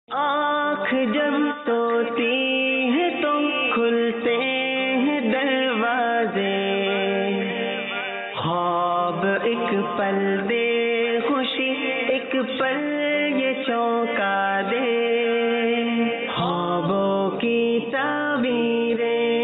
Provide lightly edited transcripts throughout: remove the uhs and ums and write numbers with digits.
آنکھ جب سوتی ہے تو کھلتے ہیں دروازے، خواب ایک پل دے خوشی، ایک پل یہ چونکا دے، خوابوں کی تعبیریں۔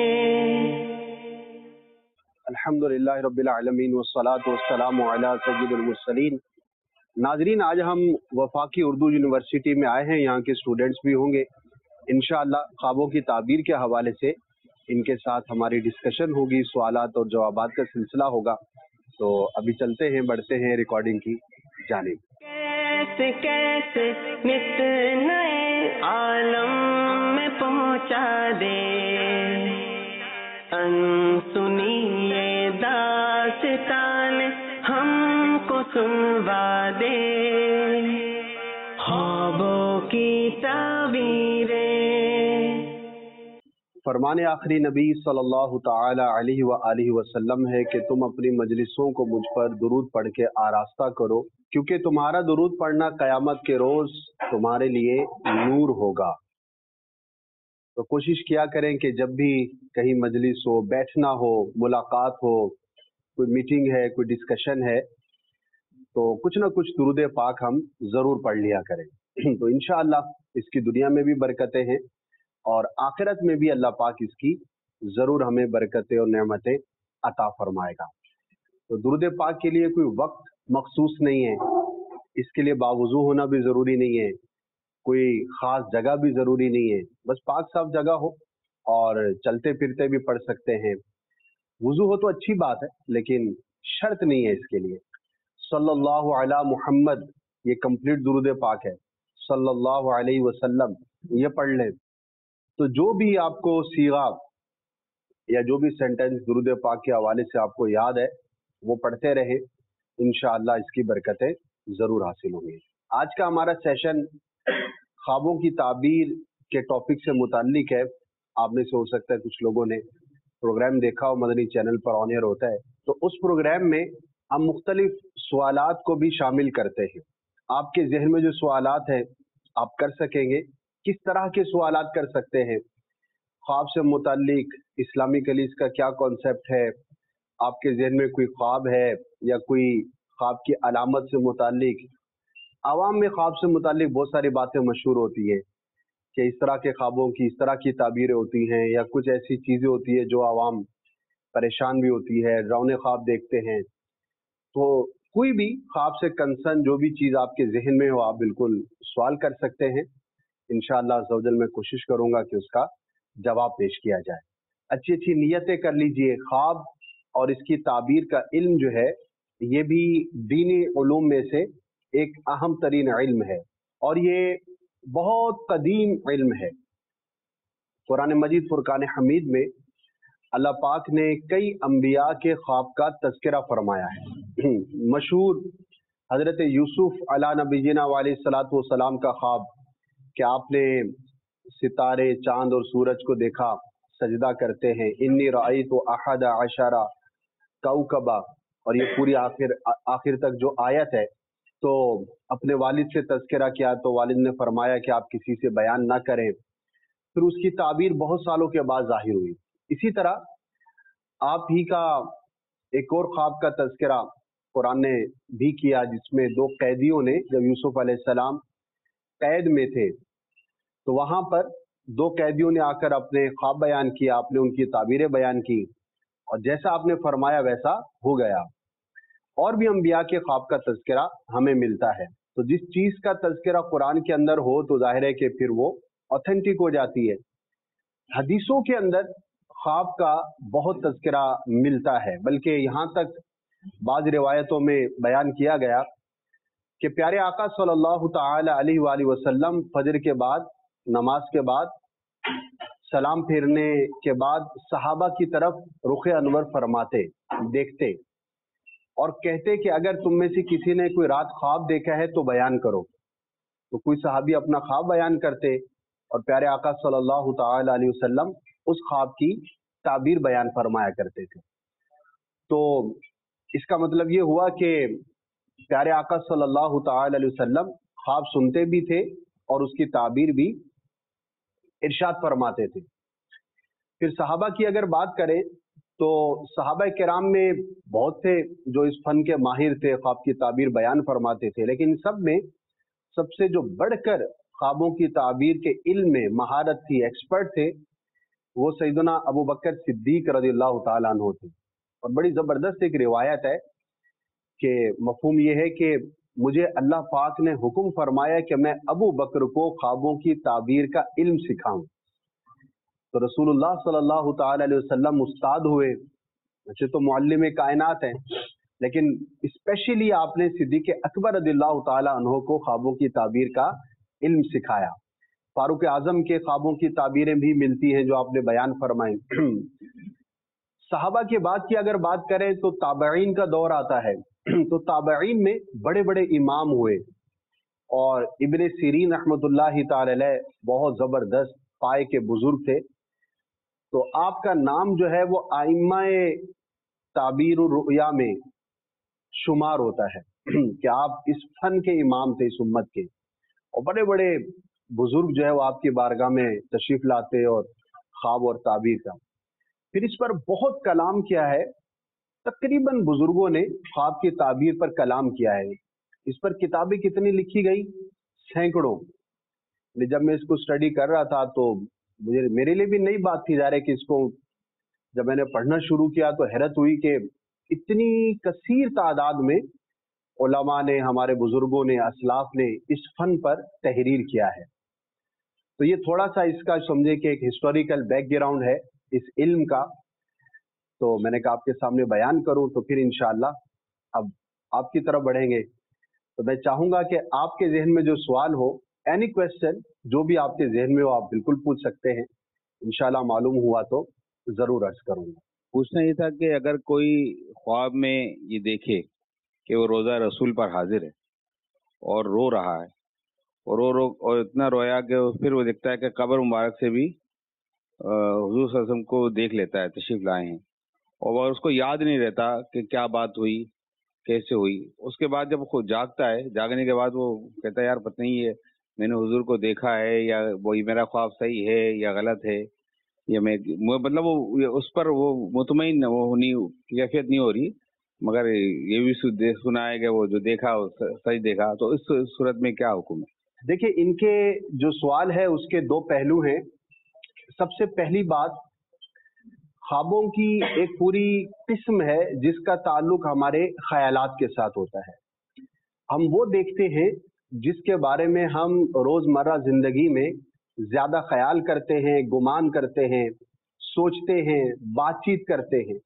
الحمدللہ رب العالمین والصلاة والسلام علی سید المرسلین۔ ناظرین، آج ہم وفاقی اردو یونیورسٹی میں آئے ہیں، یہاں کے اسٹوڈنٹس بھی ہوں گے انشاءاللہ۔ خوابوں کی تعبیر کے حوالے سے ان کے ساتھ ہماری ڈسکشن ہوگی، سوالات اور جوابات کا سلسلہ ہوگا۔ تو ابھی چلتے ہیں، بڑھتے ہیں ریکارڈنگ کی جانب۔ کیسے کیسے نت نئے عالم میں پہنچا دے، سنیے داستان ہم کو سنوا دے، خوابوں کی تعبیریں۔ فرمان آخری نبی صلی اللہ تعالی علیہ وآلہ وسلم ہے کہ تم اپنی مجلسوں کو مجھ پر درود پڑھ کے آراستہ کرو، کیونکہ تمہارا درود پڑھنا قیامت کے روز تمہارے لیے نور ہوگا۔ تو کوشش کیا کریں کہ جب بھی کہیں مجلس ہو، بیٹھنا ہو، ملاقات ہو، کوئی میٹنگ ہے، کوئی ڈسکشن ہے، تو کچھ نہ کچھ درود پاک ہم ضرور پڑھ لیا کریں۔ تو انشاءاللہ اس کی دنیا میں بھی برکتیں ہیں اور آخرت میں بھی اللہ پاک اس کی ضرور ہمیں برکتیں اور نعمتیں عطا فرمائے گا۔ تو درود پاک کے لیے کوئی وقت مخصوص نہیں ہے، اس کے لیے باوضو ہونا بھی ضروری نہیں ہے، کوئی خاص جگہ بھی ضروری نہیں ہے، بس پاک صاف جگہ ہو اور چلتے پھرتے بھی پڑھ سکتے ہیں۔ وضو ہو تو اچھی بات ہے، لیکن شرط نہیں ہے اس کے لیے۔ صلی اللہ علی محمد یہ کمپلیٹ درود پاک ہے، صلی اللہ علیہ وسلم یہ پڑھ لیں۔ تو جو بھی آپ کو صیغہ یا جو بھی سینٹنس درود پاک کے حوالے سے آپ کو یاد ہے وہ پڑھتے رہیں، انشاءاللہ اس کی برکتیں ضرور حاصل ہوں گی۔ آج کا ہمارا سیشن خوابوں کی تعبیر کے ٹاپک سے متعلق ہے۔ آپ میں سے ہو سکتا ہے کچھ لوگوں نے پروگرام دیکھا ہو، مدنی چینل پر آن ایئر ہوتا ہے، تو اس پروگرام میں ہم مختلف سوالات کو بھی شامل کرتے ہیں۔ آپ کے ذہن میں جو سوالات ہیں آپ کر سکیں گے۔ کس طرح کے سوالات کر سکتے ہیں؟ خواب سے متعلق اسلامی کلیز کا کیا کانسیپٹ ہے، آپ کے ذہن میں کوئی خواب ہے یا کوئی خواب کی علامت سے متعلق۔ عوام میں خواب سے متعلق بہت ساری باتیں مشہور ہوتی ہیں کہ اس طرح کے خوابوں کی اس طرح کی تعبیریں ہوتی ہیں، یا کچھ ایسی چیزیں ہوتی ہیں جو عوام پریشان بھی ہوتی ہے، ڈراؤنے خواب دیکھتے ہیں۔ تو کوئی بھی خواب سے کنسرن جو بھی چیز آپ کے ذہن میں ہو آپ بالکل سوال کر سکتے ہیں۔ انشاءاللہ عز و جل میں کوشش کروں گا کہ اس کا جواب پیش کیا جائے۔ اچھی اچھی نیتیں کر لیجئے۔ خواب اور اس کی تعبیر کا علم جو ہے یہ بھی دینی علوم میں سے ایک اہم ترین علم ہے، اور یہ بہت قدیم علم ہے۔ قرآن مجید فرقان حمید میں اللہ پاک نے کئی انبیاء کے خواب کا تذکرہ فرمایا ہے۔ مشہور حضرت یوسف علی نبینا علیہ الصلوۃ والسلام کا خواب کہ آپ نے ستارے، چاند اور سورج کو دیکھا سجدہ کرتے ہیں، انی رأیت احد عشر کوکبا، اور یہ پوری آخر تک جو آیت ہے۔ تو اپنے والد سے تذکرہ کیا تو والد نے فرمایا کہ آپ کسی سے بیان نہ کریں۔ پھر اس کی تعبیر بہت سالوں کے بعد ظاہر ہوئی۔ اسی طرح آپ ہی کا ایک اور خواب کا تذکرہ قرآن نے بھی کیا، جس میں دو قیدیوں نے، جب یوسف علیہ السلام قید میں تھے تو وہاں پر دو قیدیوں نے آ کر اپنے خواب بیان کیا، آپ نے ان کی تعبیریں بیان کی، اور جیسا آپ نے فرمایا ویسا ہو گیا۔ اور بھی انبیاء کے خواب کا تذکرہ ہمیں ملتا ہے۔ تو جس چیز کا تذکرہ قرآن کے اندر ہو تو ظاہر ہے کہ پھر وہ اوتھینٹک ہو جاتی ہے۔ حدیثوں کے اندر خواب کا بہت تذکرہ ملتا ہے، بلکہ یہاں تک بعض روایتوں میں بیان کیا گیا کہ پیارے آقا صلی اللہ تعالی علیہ وآلہ وسلم فجر کے بعد، نماز کے بعد، سلام پھیرنے کے بعد صحابہ کی طرف رخ انور فرماتے، دیکھتے اور کہتے کہ اگر تم میں سے کسی نے کوئی رات خواب دیکھا ہے تو بیان کرو۔ تو کوئی صحابی اپنا خواب بیان کرتے اور پیارے آقا صلی اللہ تعالی علیہ وسلم اس خواب کی تعبیر بیان فرمایا کرتے تھے۔ تو اس کا مطلب یہ ہوا کہ پیارے آقا صلی اللہ تعالی علیہ وسلم خواب سنتے بھی تھے اور اس کی تعبیر بھی ارشاد فرماتے تھے۔ پھر صحابہ کی اگر بات کریں تو صحابہ کرام میں بہت سے جو اس فن کے ماہر تھے، خواب کی تعبیر بیان فرماتے تھے، لیکن ان سب میں سب سے جو بڑھ کر خوابوں کی تعبیر کے علم میں مہارت تھی، ایکسپرٹ تھے، وہ سیدنا ابو بکر صدیق رضی اللہ تعالیٰ عنہ تھے۔ اور بڑی زبردست ایک روایت ہے کہ مفہوم یہ ہے کہ مجھے اللہ پاک نے حکم فرمایا کہ میں ابو بکر کو خوابوں کی تعبیر کا علم سکھاؤں۔ تو رسول اللہ صلی اللہ تعالی علیہ وسلم استاد ہوئے، ویسے تو معلم کائنات ہیں، لیکن اسپیشلی آپ نے صدیق اکبر رضی اللہ تعالی عنہ کو خوابوں کی تعبیر کا علم سکھایا۔ فاروق اعظم کے خوابوں کی تعبیریں بھی ملتی ہیں جو آپ نے بیان فرمائیں۔ صحابہ کے بعد کی اگر بات کریں تو تابعین کا دور آتا ہے، تو تابعین میں بڑے بڑے امام ہوئے، اور ابن سیرین رحمۃ اللہ تعالی علیہ بہت زبردست پائے کے بزرگ تھے۔ تو آپ کا نام جو ہے وہ ائمہ تعبیر الرؤیا میں شمار ہوتا ہے کہ آپ اس فن کے امام تھے اس امت کے، اور بڑے بڑے بزرگ جو ہے وہ آپ کی بارگاہ میں تشریف لاتے اور خواب اور تعبیر کا۔ پھر اس پر بہت کلام کیا ہے، تقریباً بزرگوں نے خواب کی تعبیر پر کلام کیا ہے۔ اس پر کتابیں کتنی لکھی گئی؟ سینکڑوں۔ جب میں اس کو اسٹڈی کر رہا تھا تو میرے لیے بھی نئی بات تھی، ظاہر ہے کہ اس کو جب میں نے پڑھنا شروع کیا تو حیرت ہوئی کہ اتنی کثیر تعداد میں علماء نے، ہمارے بزرگوں نے، اسلاف نے اس فن پر تحریر کیا ہے۔ تو یہ تھوڑا سا اس کا سمجھے کہ ایک ہسٹوریکل بیک گراؤنڈ ہے اس علم کا، تو میں نے کہا آپ کے سامنے بیان کروں، تو پھر انشاءاللہ اب آپ کی طرف بڑھیں گے۔ تو میں چاہوں گا کہ آپ کے ذہن میں جو سوال ہو، اینی کویسچن جو بھی آپ کے ذہن میں ہو، آپ بالکل پوچھ سکتے ہیں، انشاءاللہ معلوم ہوا تو ضرور عرض کروں گا۔ پوچھنا یہ تھا کہ اگر کوئی خواب میں یہ دیکھے کہ وہ روزہ رسول پر حاضر ہے اور رو رہا ہے، اور اور اتنا رویا کہ پھر وہ دیکھتا ہے کہ قبر مبارک سے بھی حضور صلی اللہ علیہ وسلم کو دیکھ لیتا ہے، تشریف لائے ہیں، اور اس کو یاد نہیں رہتا کہ کیا بات ہوئی، کیسے ہوئی۔ اس کے بعد جب خود جاگتا ہے، جاگنے کے بعد وہ کہتا ہے یار پتہ نہیں ہے میں نے حضور کو دیکھا ہے، یا وہی میرا خواب صحیح ہے یا غلط ہے، یا میں مطلب وہ اس پر وہ مطمئن وہ نہیں کیفیت نہیں ہو رہی، مگر یہ بھی سنا ہے کہ وہ جو دیکھا صحیح دیکھا، تو اس صورت میں کیا حکم ہے؟ دیکھیں، ان کے جو سوال ہے اس کے دو پہلو ہیں۔ سب سے پہلی بات، خوابوں کی ایک پوری قسم ہے جس کا تعلق ہمارے خیالات کے ساتھ ہوتا ہے۔ ہم وہ دیکھتے ہیں جس کے بارے میں ہم روزمرہ زندگی میں زیادہ خیال کرتے ہیں، گمان کرتے ہیں، سوچتے ہیں، بات چیت کرتے ہیں۔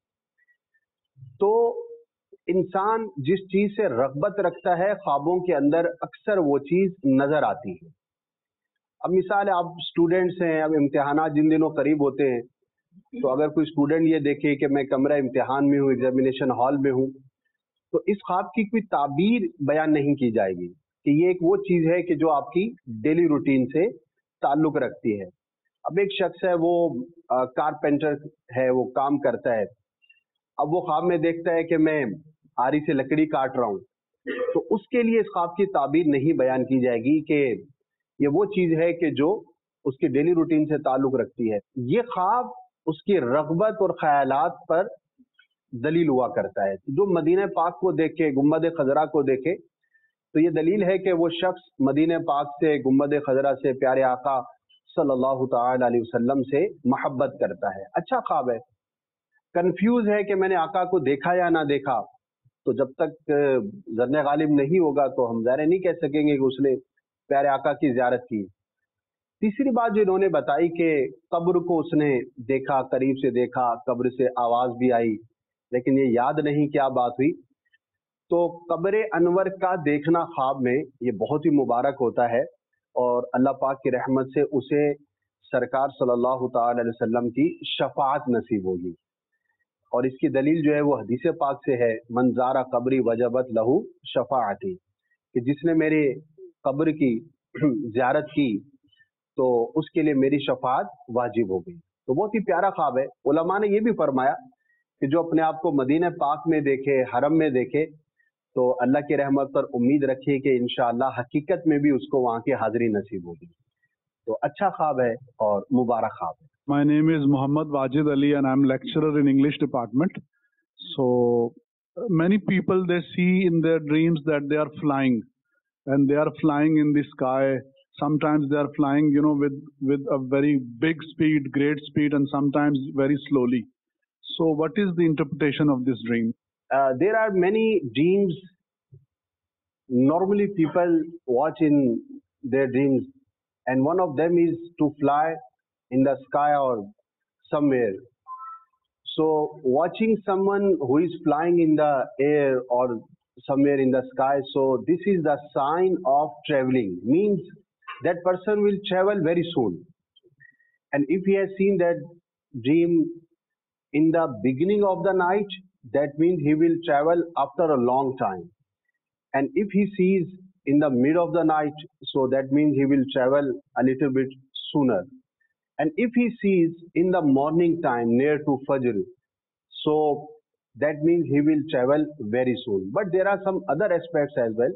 تو انسان جس چیز سے رغبت رکھتا ہے، خوابوں کے اندر اکثر وہ چیز نظر آتی ہے۔ اب مثال ہے، آپ اسٹوڈنٹس ہیں، اب امتحانات جن دنوں قریب ہوتے ہیں، تو اگر کوئی اسٹوڈنٹ یہ دیکھے کہ میں کمرہ امتحان میں ہوں، ایگزامینیشن ہال میں ہوں، تو اس خواب کی کوئی تعبیر بیان نہیں کی جائے گی کہ یہ ایک وہ چیز ہے کہ جو آپ کی ڈیلی روٹین سے تعلق رکھتی ہے۔ اب ایک شخص ہے، وہ کارپینٹر ہے، وہ کام کرتا ہے، اب وہ خواب میں دیکھتا ہے کہ میں آری سے لکڑی کاٹ رہا ہوں، تو اس کے لیے اس خواب کی تعبیر نہیں بیان کی جائے گی کہ یہ وہ چیز ہے کہ جو اس کے ڈیلی روٹین سے تعلق رکھتی ہے۔ یہ خواب اس کی رغبت اور خیالات پر دلیل ہوا کرتا ہے۔ جو مدینہ پاک کو دیکھے، گنبد خضرا کو دیکھے، تو یہ دلیل ہے کہ وہ شخص مدینہ پاک سے، گنبد خضرا سے، پیارے آقا صلی اللہ تعالی علیہ وسلم سے محبت کرتا ہے۔ اچھا خواب ہے۔ کنفیوز ہے کہ میں نے آقا کو دیکھا یا نہ دیکھا، تو جب تک ظن غالب نہیں ہوگا تو ہم ظاہر نہیں کہہ سکیں گے کہ اس نے پیارے آقا کی زیارت کی۔ تیسری بات جو انہوں نے بتائی کہ قبر کو اس نے دیکھا، قریب سے دیکھا، قبر سے آواز بھی آئی، لیکن یہ یاد نہیں کیا بات ہوئی۔ تو قبر انور کا دیکھنا خواب میں یہ بہت ہی مبارک ہوتا ہے، اور اللہ پاک کی رحمت سے اسے سرکار صلی اللہ تعالی علیہ وسلم کی شفاعت نصیب ہوگی۔ اور اس کی دلیل جو ہے وہ حدیث پاک سے ہے، من زار قبری وجبت لہو شفاعتی، کہ جس نے میرے قبر کی زیارت کی تو اس کے لیے میری شفاعت واجب ہو گئی۔ تو بہت ہی پیارا خواب ہے۔ علماء نے یہ بھی فرمایا کہ جو اپنے آپ کو مدینہ پاک میں دیکھے، حرم میں دیکھے، तो अल्लाह की रहमत पर उम्मीद रखिए कि इंशाअल्लाह हकीकत में भी उसको वहाँ की हाजिरी नसीब होगी। तो अच्छा ख्वाब है और मुबारक ख्वाब है। My name is Muhammad Wajid Ali and I'm lecturer in English department. So many people, they see in their dreams that they are flying and they are flying in the sky. Sometimes they are flying, with a very big speed, great speed, and sometimes very slowly. So what is the interpretation of this dream? There are many dreams normally people watch in their dreams, and one of them is to fly in the sky or somewhere. So watching someone who is flying in the air or somewhere in the sky, so this is the sign of traveling, means that person will travel very soon. And if he has seen that dream in the beginning of the night, that means he will travel after a long time. And if he sees in the mid of the night, so that means he will travel a little bit sooner. And if he sees in the morning time near to Fajr, so that means he will travel very soon. But there are some other aspects as well.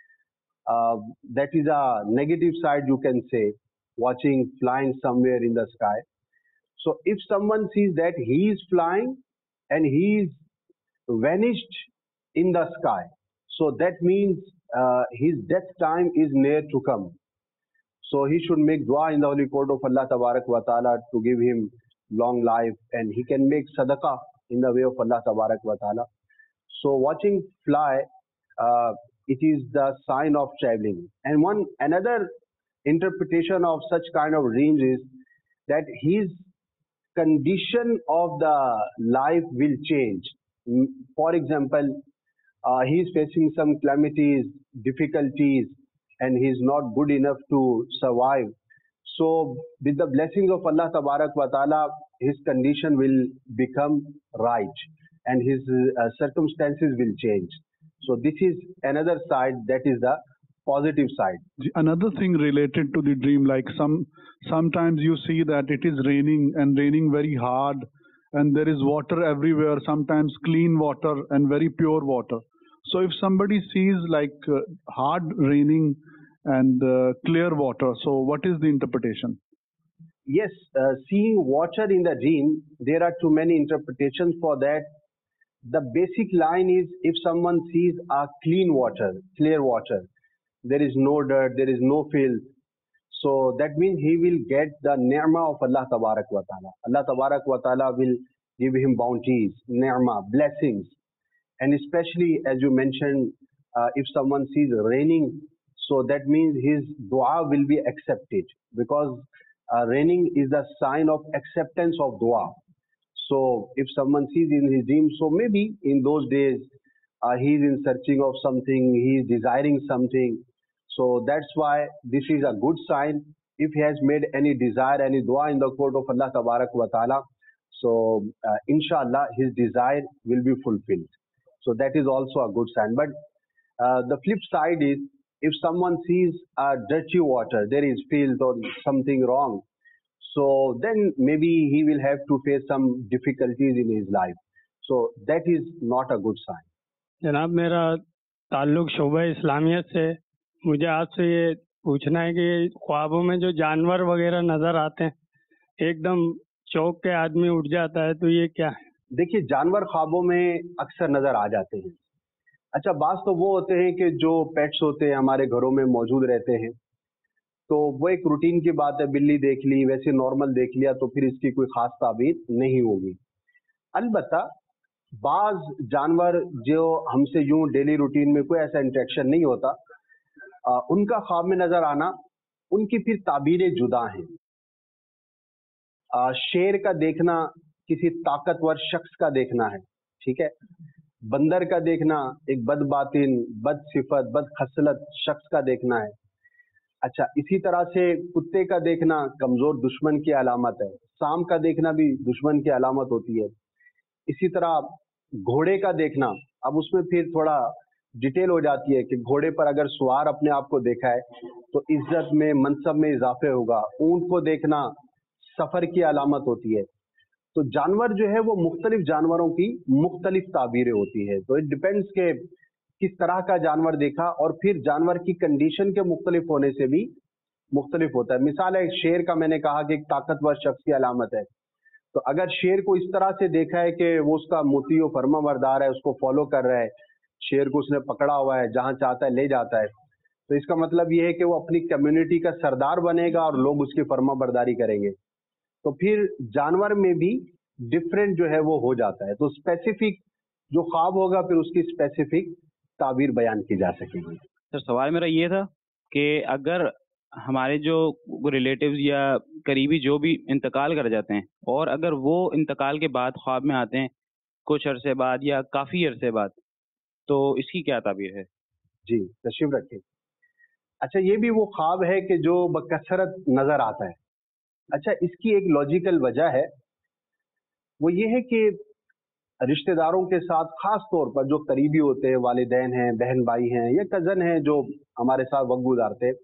That is a negative side, you can say, watching flying somewhere in the sky. So if someone sees that he is flying and he is vanished in the sky, so that means his death time is near to come. So he should make dua in the holy court of Allah Tabarak wa Ta'ala to give him long life, and he can make sadaqah in the way of Allah Tabarak wa Ta'ala. So watching fly, it is the sign of traveling. And another interpretation of such kind of dreams is that his condition of the life will change. For example, he is facing some calamities, difficulties, and he is not good enough to survive. So with the blessings of Allah Tabarak wa Ta'ala, his condition will become right and his circumstances will change. So this is another side, that is the positive side. Another thing related to the dream, like sometimes you see that it is raining and raining very hard and there is water everywhere, sometimes clean water and very pure water. So if somebody sees like hard raining and clear water, so what is the interpretation? Yes, seeing water in the dream, there are too many interpretations for that. The basic line is, if someone sees a clean water, clear water, there is no dirt, there is no filth, so that means he will get the ni'mah of Allah Tabarak wa Ta'ala. Allah Tabarak wa Ta'ala will give him bounties, ni'mah, blessings. And especially as you mentioned, if someone sees raining, so that means his dua will be accepted, because raining is the sign of acceptance of dua. So if someone sees in his dream, so maybe in those days he is in searching of something, he is desiring something. So that's why this is a good sign. If he has made any desire, any dua in the court of Allah Tabarak wa Ta'ala, so inshallah his desire will be fulfilled. So that is also a good sign. But the flip side is, if someone sees dirty water, there is filth or something wrong, so then maybe he will have to face some difficulties in his life. So that is not a good sign. जनाब, मेरा ताल्लुक शोबा इस्लामियत से, मुझे आपसे ये पूछना है कि ख्वाबों में जो जानवर वगैरह नजर आते हैं, एकदम चौंक के आदमी उठ जाता है, तो ये क्या है? देखिए, जानवर ख्वाबों में अक्सर नजर आ जाते हैं। अच्छा, बात तो वो होते हैं कि जो पेट्स होते हैं हमारे घरों में मौजूद रहते हैं, तो वो एक रूटीन की बात है, बिल्ली देख ली, वैसे नॉर्मल देख लिया, तो फिर इसकी कोई खास ताबीर नहीं होगी। अलबत्ता बाज जानवर जो हमसे यूं डेली रूटीन में कोई ऐसा इंटरेक्शन नहीं होता, उनका ख्वाब में नजर आना, उनकी फिर ताबीरें जुदा हैं। शेर का देखना किसी ताकतवर शख्स का देखना है, ठीक है। बंदर का देखना एक बदबातिन, बद सिफत, बद खसलत शख्स का देखना है। अच्छा, इसी तरह से कुत्ते का देखना कमजोर दुश्मन की अलामत है। सांप का देखना भी दुश्मन की अलामत होती है। इसी तरह घोड़े का देखना, अब उसमें फिर थोड़ा डिटेल हो जाती है कि घोड़े पर अगर सवार अपने आप को देखा है तो इज्जत में, मनसब में इजाफे होगा। ऊंट को देखना सफर की अलामत होती है। तो जानवर जो है वो मुख्तलिफ जानवरों की मुख्तलिफ ताबीरें होती है। तो इट डिपेंड्स के किस तरह का जानवर देखा, और फिर जानवर की कंडीशन के मुख्तलिफ होने से भी मुख्तलिफ होता है। मिसाल है शेर का, मैंने कहा कि एक ताकतवर शख्स की अलामत है, तो अगर शेर को इस तरह से देखा है कि वो उसका मुती और फर्मा बरदार है, उसको फॉलो कर रहा है, शेर को उसने पकड़ा हुआ है, जहां चाहता है ले जाता है, तो इसका मतलब ये है कि वो अपनी कम्युनिटी का सरदार बनेगा और लोग उसकी फर्मा बरदारी करेंगे। तो फिर जानवर में भी डिफरेंट जो है वो हो जाता है। तो स्पेसिफिक जो ख्वाब होगा फिर उसकी स्पेसिफिक ताबीर बयान की जा सकेगी। सर सवाल मेरा ये था कि अगर हमारे जो रिलेटिव्स या करीबी जो भी इंतकाल कर जाते हैं, और अगर वो इंतकाल के बाद ख्वाब में आते हैं कुछ अरसे बाद या काफ़ी अरसे बाद, तो इसकी क्या ताबीर है? जी तशरीफ रखें। अच्छा, ये भी वो ख्वाब है कि जो बकसरत नजर आता है। अच्छा, इसकी एक लॉजिकल वजह है, वो ये है कि रिश्तेदारों के साथ खास तौर पर जो करीबी होते हैं, वालिदैन हैं, बहन भाई हैं या कज़न हैं जो हमारे साथ वक्त गुजारते हैं,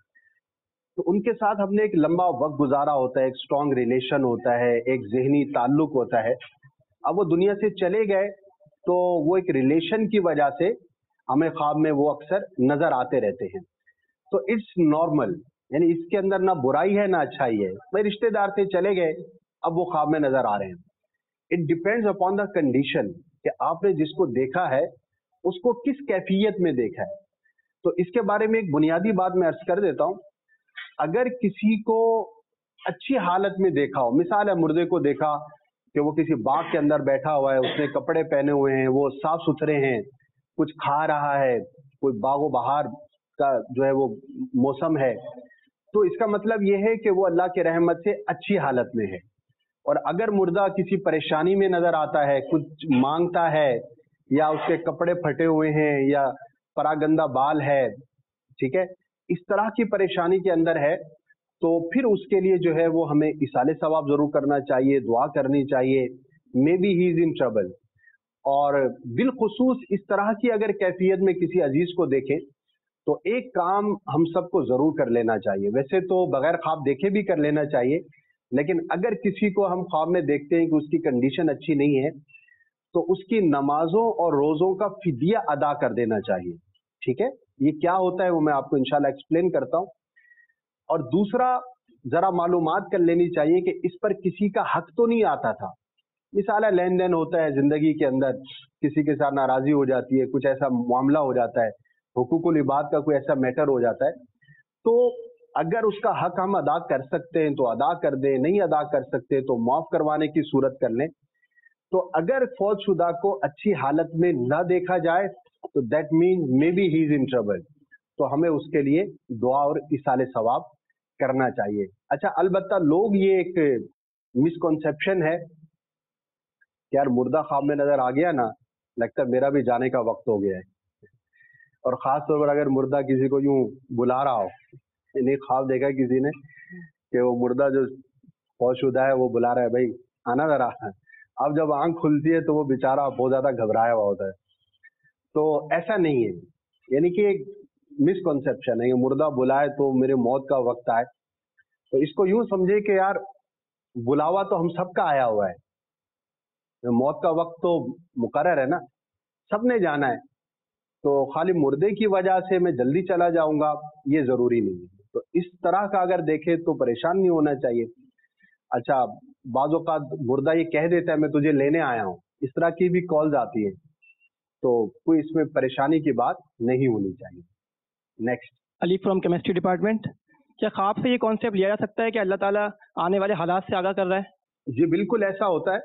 तो उनके साथ हमने एक लंबा वक्त गुजारा होता है, एक स्ट्रॉन्ग रिलेशन होता है, एक जहनी ताल्लुक होता है। अब वो दुनिया से चले गए तो वो एक रिलेशन की वजह से हमें ख्वाब में वो अक्सर नजर आते रहते हैं। तो इट्स नॉर्मल, यानी इसके अंदर ना बुराई है ना अच्छाई है। भाई रिश्तेदार से चले गए, अब वो ख्वाब में नजर आ रहे हैं। It depends upon the condition कि आपने जिसको देखा है उसको किस कैफियत में देखा है। तो इसके बारे में एक बुनियादी बात मैं अर्ज कर देता हूँ। अगर किसी को अच्छी हालत में देखा हो, मिसाल है मुर्दे को देखा कि वो किसी बाग के अंदर बैठा हुआ है, उसने कपड़े पहने हुए हैं, वो साफ सुथरे हैं, कुछ खा रहा है, कोई बागो बहार का जो है वो मौसम है, तो इसका मतलब ये है कि वो अल्लाह के रहमत से अच्छी हालत में है। और अगर मुर्दा किसी परेशानी में नजर आता है, कुछ मांगता है, या उसके कपड़े फटे हुए हैं, या परागंदा बाल है, ठीक है, इस तरह की परेशानी के अंदर है, तो फिर उसके लिए जो है वो हमें इसाले सवाब जरूर करना चाहिए, दुआ करनी चाहिए, maybe he is in trouble. और बिलखुसूस इस तरह की अगर कैफियत में किसी अजीज को देखें तो एक काम हम सबको जरूर कर लेना चाहिए। वैसे तो बगैर ख्वाब देखे भी कर लेना चाहिए, लेकिन अगर किसी को हम ख्वाब में देखते हैं कि उसकी कंडीशन अच्छी नहीं है, तो उसकी नमाजों और रोजों का फिदिया अदा कर देना चाहिए। ठीक है, ये क्या होता है वो मैं आपको इंशाल्लाह एक्सप्लेन करता हूँ। और दूसरा, जरा मालूमात कर लेनी चाहिए कि इस पर किसी का हक तो नहीं आता था। मिसाल है लेन देन होता है जिंदगी के अंदर, किसी के साथ नाराजगी हो जाती है, कुछ ऐसा मामला हो जाता है, हुकूकुल इबाद का कोई ऐसा मैटर हो जाता है, तो अगर उसका हक हम अदा कर सकते हैं तो अदा कर दें, नहीं अदा कर सकते तो माफ करवाने की सूरत कर लें। तो अगर फौजशुदा को अच्छी हालत में न देखा जाए तो that mean maybe he is in trouble, तो हमें उसके लिए दुआ और इसाले सवाब करना चाहिए। अच्छा, अलबत्ता लोग ये एक मिसकॉन्सेप्शन है कि यार मुर्दा ख्वाब में नजर आ गया ना, लगता है मेरा भी जाने का वक्त हो गया है। और खास तौर पर अगर मुर्दा किसी को यूं बुला रहा हो, नहीं ख्वाब देखा है किसी ने कि वो मुर्दा जो फौजशुदा है वो बुला रहा है, भाई आना जरा। अब जब आंख खुलती है तो वो बेचारा बहुत ज्यादा घबराया हुआ होता है। तो ऐसा नहीं है, यानी कि एक मिसकॉन्सेप्शन है, मुर्दा बुलाए तो मेरे मौत का वक्त आए। तो इसको यूं समझे कि यार बुलावा तो हम सबका आया हुआ है, मौत का वक्त तो मुकर्रर है ना, सबने जाना है। तो खाली मुर्दे की वजह से मैं जल्दी चला जाऊंगा ये जरूरी नहीं है। तो इस तरह का अगर देखे तो परेशान नहीं होना चाहिए। अच्छा, बाज़ औक़ात मुर्दा ये कह देता है मैं तुझे लेने आया हूँ, इस तरह की भी कॉल्स आती है, तो कोई इसमें परेशानी की बात नहीं होनी चाहिए। Next, Ali from chemistry department. क्या ख्वाब से ये कॉन्सेप्ट लिया जा सकता है कि अल्लाह ताला आने वाले हालात से आगाह कर रहा है? जी बिल्कुल ऐसा होता है,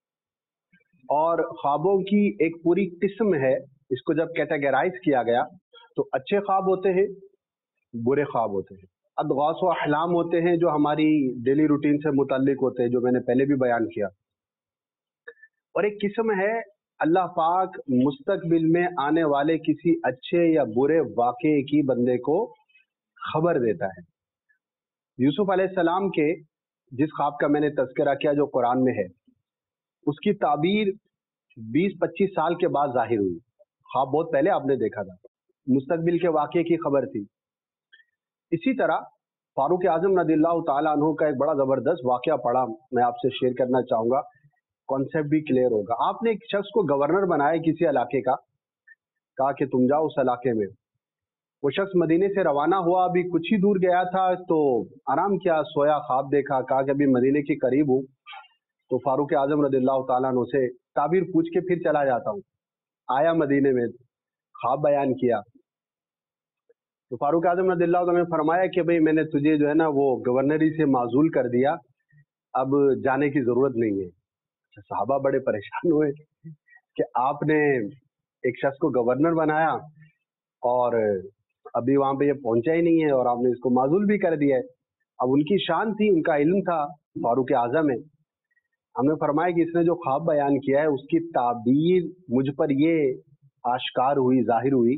और ख्वाबों की एक पूरी किस्म है। इसको जब कैटेगराइज किया गया तो अच्छे ख्वाब होते हैं, बुरे ख्वाब होते हैं, अदगास व अहलाम होते हैं जो हमारी डेली रूटीन से मुताल्लिक होते हैं, जो मैंने पहले भी बयान किया। और एक किस्म है अल्लाह पाक मुस्तकबिल में आने वाले किसी अच्छे या बुरे वाक़े की बंदे को खबर देता है। यूसुफ अलैहिस्सलाम के जिस ख्वाब का मैंने तज़किरा किया जो कुरान में है, उसकी ताबीर 20-25 साल के बाद जाहिर हुई। ख्वाब बहुत पहले आपने देखा था, मुस्तकबिल के वाक़े की खबर थी। इसी तरह फारूक आज़म रज़ियल्लाहु ताला अन्हु का एक बड़ा ज़बरदस्त वाक़या पढ़ा, मैं आपसे शेयर करना चाहूँगा, कॉन्सेप्ट भी क्लियर होगा। आपने एक शख्स को गवर्नर बनाया किसी इलाके का, کہا کہ تم جاؤ اس علاقے میں. وہ شخص مدینے سے روانہ ہوا, ابھی کچھ ہی دور گیا تھا تو آرام کیا, سویا, خواب دیکھا, کہا کہ ابھی مدینے کے قریب ہوں تو فاروق اعظم رضی اللہ تعالیٰ عنہ سے تعبیر پوچھ کے پھر چلا جاتا ہوں. آیا مدینے میں, خواب بیان کیا تو فاروق اعظم رضی اللہ تعالیٰ نے فرمایا کہ بھئی میں نے تجھے جو ہے نا وہ گورنری سے معزول کر دیا, اب جانے کی ضرورت نہیں ہے. صحابہ بڑے پریشان ہوئے کہ آپ نے ایک شخص کو گورنر بنایا اور ابھی وہاں پہ یہ پہنچا ہی نہیں ہے اور آپ نے اس کو معزول بھی کر دیا ہے. اب ان کی شان تھی, ان کا علم تھا, فاروق اعظم ہے. ہم نے فرمایا کہ اس نے جو خواب بیان کیا ہے اس کی تعبیر مجھ پر یہ آشکار ہوئی, ظاہر ہوئی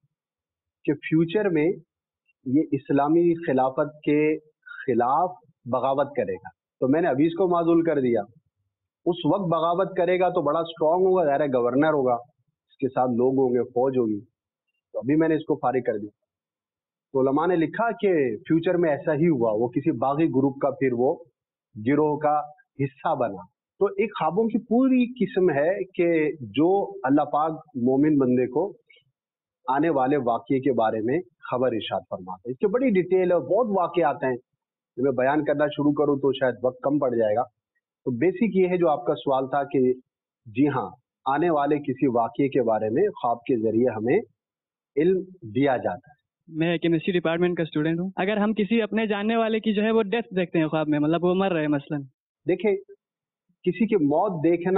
کہ فیوچر میں یہ اسلامی خلافت کے خلاف بغاوت کرے گا. تو میں نے ابھی اس کو معزول کر دیا, اس وقت بغاوت کرے گا تو بڑا اسٹرانگ ہوگا, ظاہر ہے گورنر ہوگا, اس کے ساتھ لوگ ہوں گے, فوج ہوگی, تو ابھی میں نے اس کو فارغ کر دیا. تو علماء نے لکھا کہ فیوچر میں ایسا ہی ہوا, وہ کسی باغی گروپ کا پھر وہ گروہ کا حصہ بنا. تو ایک خوابوں کی پوری قسم ہے کہ جو اللہ پاک مومن بندے کو آنے والے واقعے کے بارے میں خبر ارشاد فرماتا ہے. اس کی بڑی ڈیٹیل ہے, بہت واقعات ہیں, میں بیان کرنا شروع کروں تو شاید وقت کم پڑ جائے گا. تو بیسک یہ ہے جو آپ کا سوال تھا کہ جی ہاں, آنے والے کسی واقعے کے بارے میں خواب کے ذریعے ہمیں علم دیا جاتا ہے. میں کیمسٹری ڈپارٹمنٹ کا اسٹوڈنٹ ہوں. اگر ہم کسی اپنے جاننے والے کی جو ہے وہ ڈیتھ دیکھتے ہیں خواب میں, مطلب وہ مر رہے ہیں مثلاً, دیکھیں کسی کی موت دیکھنا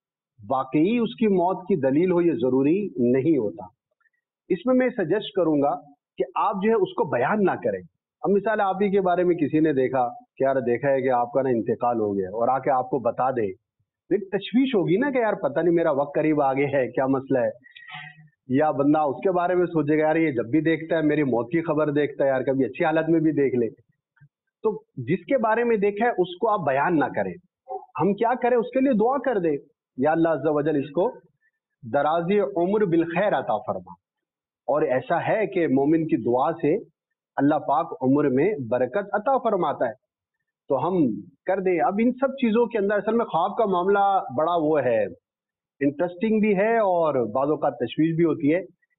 واقعی اس کی موت کی دلیل ہو یہ ضروری نہیں ہوتا. اس میں سجیسٹ کروں گا کہ آپ جو ہے اس کو بیان نہ کریں. اب مثال آپ ہی کے بارے میں کسی نے دیکھا کہ یار دیکھا ہے کہ آپ کا نا انتقال ہو گیا اور آ کے آپ کو بتا دے, ایک تشویش ہوگی نا کہ یار پتہ نہیں میرا وقت قریب آگے ہے, کیا مسئلہ ہے. یا بندہ اس کے بارے میں سوچے گا یار یہ جب بھی دیکھتا ہے میری موت کی خبر دیکھتا ہے, یار کبھی اچھی حالت میں بھی دیکھ لے. تو جس کے بارے میں دیکھا ہے اس کو آپ بیان نہ کریں. ہم کیا کریں, اس کے لیے دعا کر دیں, یا اللہ عز و جل اس کو درازی عمر بالخیر عطا فرما. اور ایسا ہے کہ مومن کی دعا سے اللہ پاک عمر میں برکت عطا فرماتا ہے, تو ہم کر دیں. اب ان سب چیزوں کے اندر اصل میں خواب کا معاملہ بڑا وہ ہے, انٹرسٹنگ بھی ہے اور بعض اوقات تشویش بھی ہوتی ہے.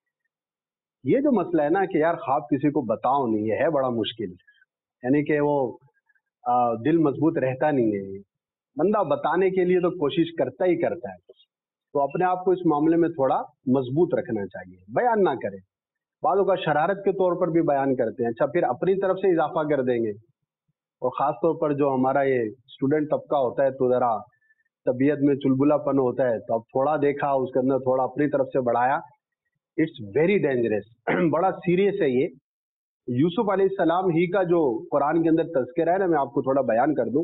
یہ جو مسئلہ ہے نا کہ یار خواب کسی کو بتاؤ نہیں, یہ ہے بڑا مشکل, یعنی کہ وہ دل مضبوط رہتا نہیں ہے. بندہ بتانے کے لیے تو کوشش کرتا ہی کرتا ہے, تو اپنے آپ کو اس معاملے میں تھوڑا مضبوط رکھنا چاہیے, بیان نہ کریں. بعضوں کا شرارت کے طور پر بھی بیان کرتے ہیں, اچھا پھر اپنی طرف سے اضافہ کر دیں گے. اور خاص طور پر جو ہمارا یہ اسٹوڈنٹ طبقہ ہوتا ہے تو ذرا طبیعت میں چلبلا پن ہوتا ہے, تو اب تھوڑا دیکھا اس کے اندر تھوڑا اپنی طرف سے بڑھایا, اٹس ویری ڈینجرس, بڑا سیریس ہے یہ. یوسف علیہ السلام ہی کا جو قرآن کے اندر تذکرہ ہے نا, میں آپ کو تھوڑا بیان کر دوں.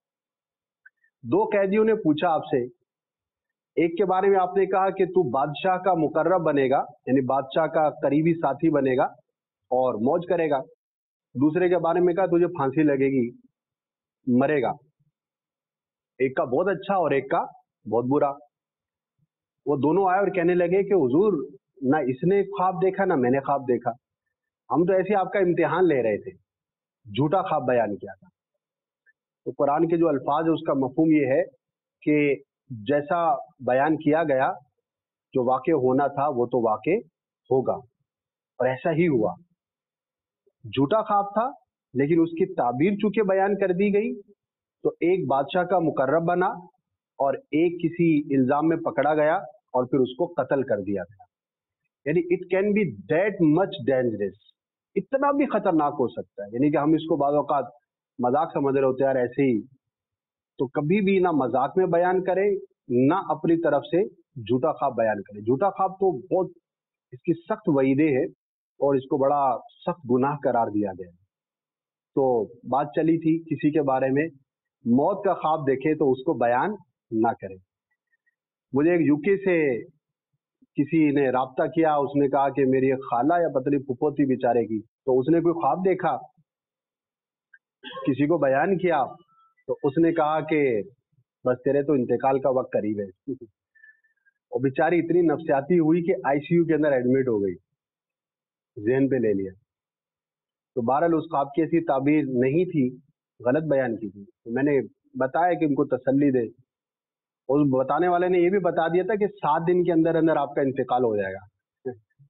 2 قیدیوں نے پوچھا آپ سے, ایک کے بارے میں آپ نے کہا کہ تو بادشاہ کا مقرب بنے گا, یعنی بادشاہ کا قریبی ساتھی بنے گا اور موج کرے گا. دوسرے کے بارے میں کہا تجھے پھانسی لگے گی, مرے گا. ایک کا بہت اچھا اور ایک کا بہت برا. وہ دونوں آئے اور کہنے لگے کہ حضور نہ اس نے خواب دیکھا نہ میں نے خواب دیکھا, ہم تو ایسے آپ کا امتحان لے رہے تھے, جھوٹا خواب بیان کیا تھا. تو قرآن کے جو الفاظ ہے اس کا مفہوم یہ ہے کہ جیسا بیان کیا گیا, جو واقع ہونا تھا وہ تو واقع ہوگا, اور ایسا ہی ہوا. جھوٹا خواب تھا لیکن اس کی تعبیر چونکہ بیان کر دی گئی تو ایک بادشاہ کا مقرب بنا اور ایک کسی الزام میں پکڑا گیا اور پھر اس کو قتل کر دیا گیا. یعنی it can be that much dangerous, اتنا بھی خطرناک ہو سکتا ہے. یعنی کہ ہم اس کو بعض اوقات مذاق سمجھ رہے ہوتے ہیں یار ایسے ہی, تو کبھی بھی نہ مذاق میں بیان کرے نہ اپنی طرف سے جھوٹا خواب بیان کرے. جھوٹا خواب تو بہت اس کی سخت وعیدیں ہیں اور اس کو بڑا سخت گناہ قرار دیا گیا. تو بات چلی تھی کسی کے بارے میں موت کا خواب دیکھے تو اس کو بیان نہ کرے. مجھے ایک UK سے کسی نے رابطہ کیا, اس نے کہا کہ میری ایک خالہ یا پتہ نہیں پھپھو تھی بیچارے کی, تو اس نے کوئی خواب دیکھا, کسی کو بیان کیا, تو اس نے کہا کہ بس تیرے تو انتقال کا وقت قریب ہے. اور بیچاری اتنی نفسیاتی ہوئی کہ ICU کے اندر ایڈمٹ ہو گئی, ذہن پہ لے لیا. تو بہرحال اس خواب کی ایسی تعبیر نہیں تھی, غلط بیان کی تھی. تو میں نے بتایا کہ ان کو تسلی دے, اور بتانے والے نے یہ بھی بتا دیا تھا کہ 7 دن کے اندر اندر آپ کا انتقال ہو جائے گا.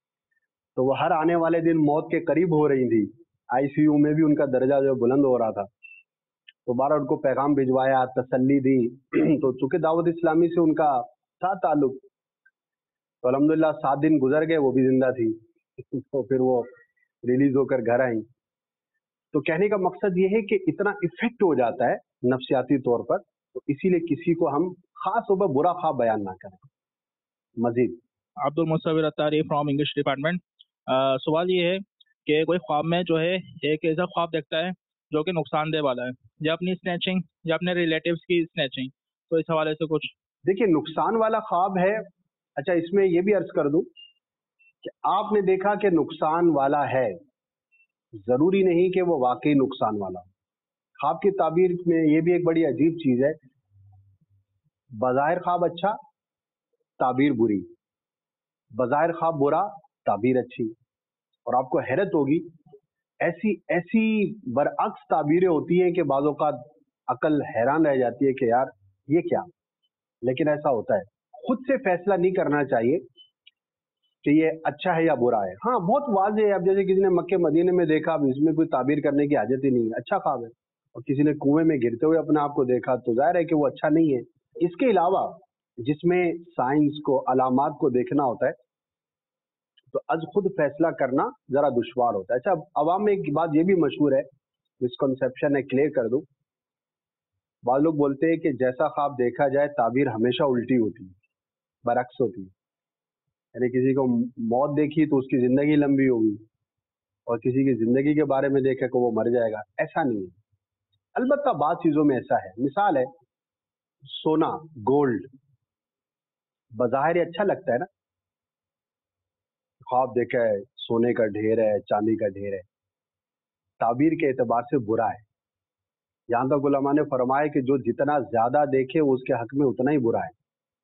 तो वो हर आने वाले दिन मौत के करीब हो रही थी, आईसीयू में भी उनका दर्जा जो बुलंद हो रहा था। तो बारह उनको पैगाम भिजवाया, तसल्ली दी। तो चूंकि दावत इस्लामी से उनका था ताल्लुक, तो अल्हम्दुलिल्लाह 7 दिन गुजर गए, वो भी जिंदा थी। तो फिर वो रिलीज होकर घर आई। तो कहने का मकसद ये है कि इतना इफेक्ट हो जाता है नफ्सियाती तौर पर, तो इसीलिए किसी को हम खास तौर पर बुरा ख्वाब बयान ना करें। Majeed Abdul Musavvir Attari from English department. सवाल ये है कि कोई ख्वाब में जो है एक ऐसा ख्वाब देखता है जो कि नुकसानदेह वाला है, या अपनी स्नैचिंग या अपने रिलेटिव्स की स्नैचिंग, तो इस हवाले से कुछ। देखिए, नुकसान वाला ख्वाब है। अच्छा, इसमें ये भी अर्ज कर दूं कि आपने देखा कि नुकसान वाला है, जरूरी नहीं कि वो वाकई नुकसान वाला हो। ख्वाब की ताबीर में ये भी एक बड़ी अजीब चीज है, बज़ाहिर ख्वाब अच्छा, ताबीर बुरी, बज़ाहिर ख्वाब बुरा, ताबीर अच्छी। और आपको हैरत होगी, ऐसी ऐसी बरअक्स ताबीरें होती हैं कि बाज़ औक़ात अकल हैरान रह जाती है कि यार ये क्या। लेकिन ऐसा होता है, खुद से फैसला नहीं करना चाहिए कि ये अच्छा है या बुरा है। हाँ, बहुत वाज़ेह है। अब जैसे किसी ने मक्के मदीने में देखा, अब इसमें कोई ताबीर करने की हाजत ही नहीं है, अच्छा ख्वाब है। और किसी ने कुएं में गिरते हुए अपने आप को देखा, तो जाहिर है कि वो अच्छा नहीं है। इसके अलावा जिसमें साइंस को, अलामात को देखना होता है, तो अज खुद फैसला करना जरा दुश्वार होता है। अच्छा, अवाम में एक बात ये भी मशहूर है, मिसकंसेप्शन है, क्लियर कर दूं। बाद लोग बोलते हैं कि जैसा ख्वाब देखा जाए ताबीर हमेशा उल्टी होती है, बरअक्स होती है। यानी किसी को मौत देखी तो उसकी जिंदगी लंबी होगी, और किसी की जिंदगी के बारे में देखे को वो मर जाएगा। ऐसा नहीं है। अलबत्ता बात चीजों में ऐसा है, मिसाल है सोना, गोल्ड, बज़ाहिर अच्छा लगता है ना, ख्वाब देखा है सोने का ढेर है, चांदी का ढेर है, ताबीर के एतबार से बुरा है। यहाँ तक उलमा ने फरमाया कि जो जितना ज्यादा देखे उसके हक में उतना ही बुरा है।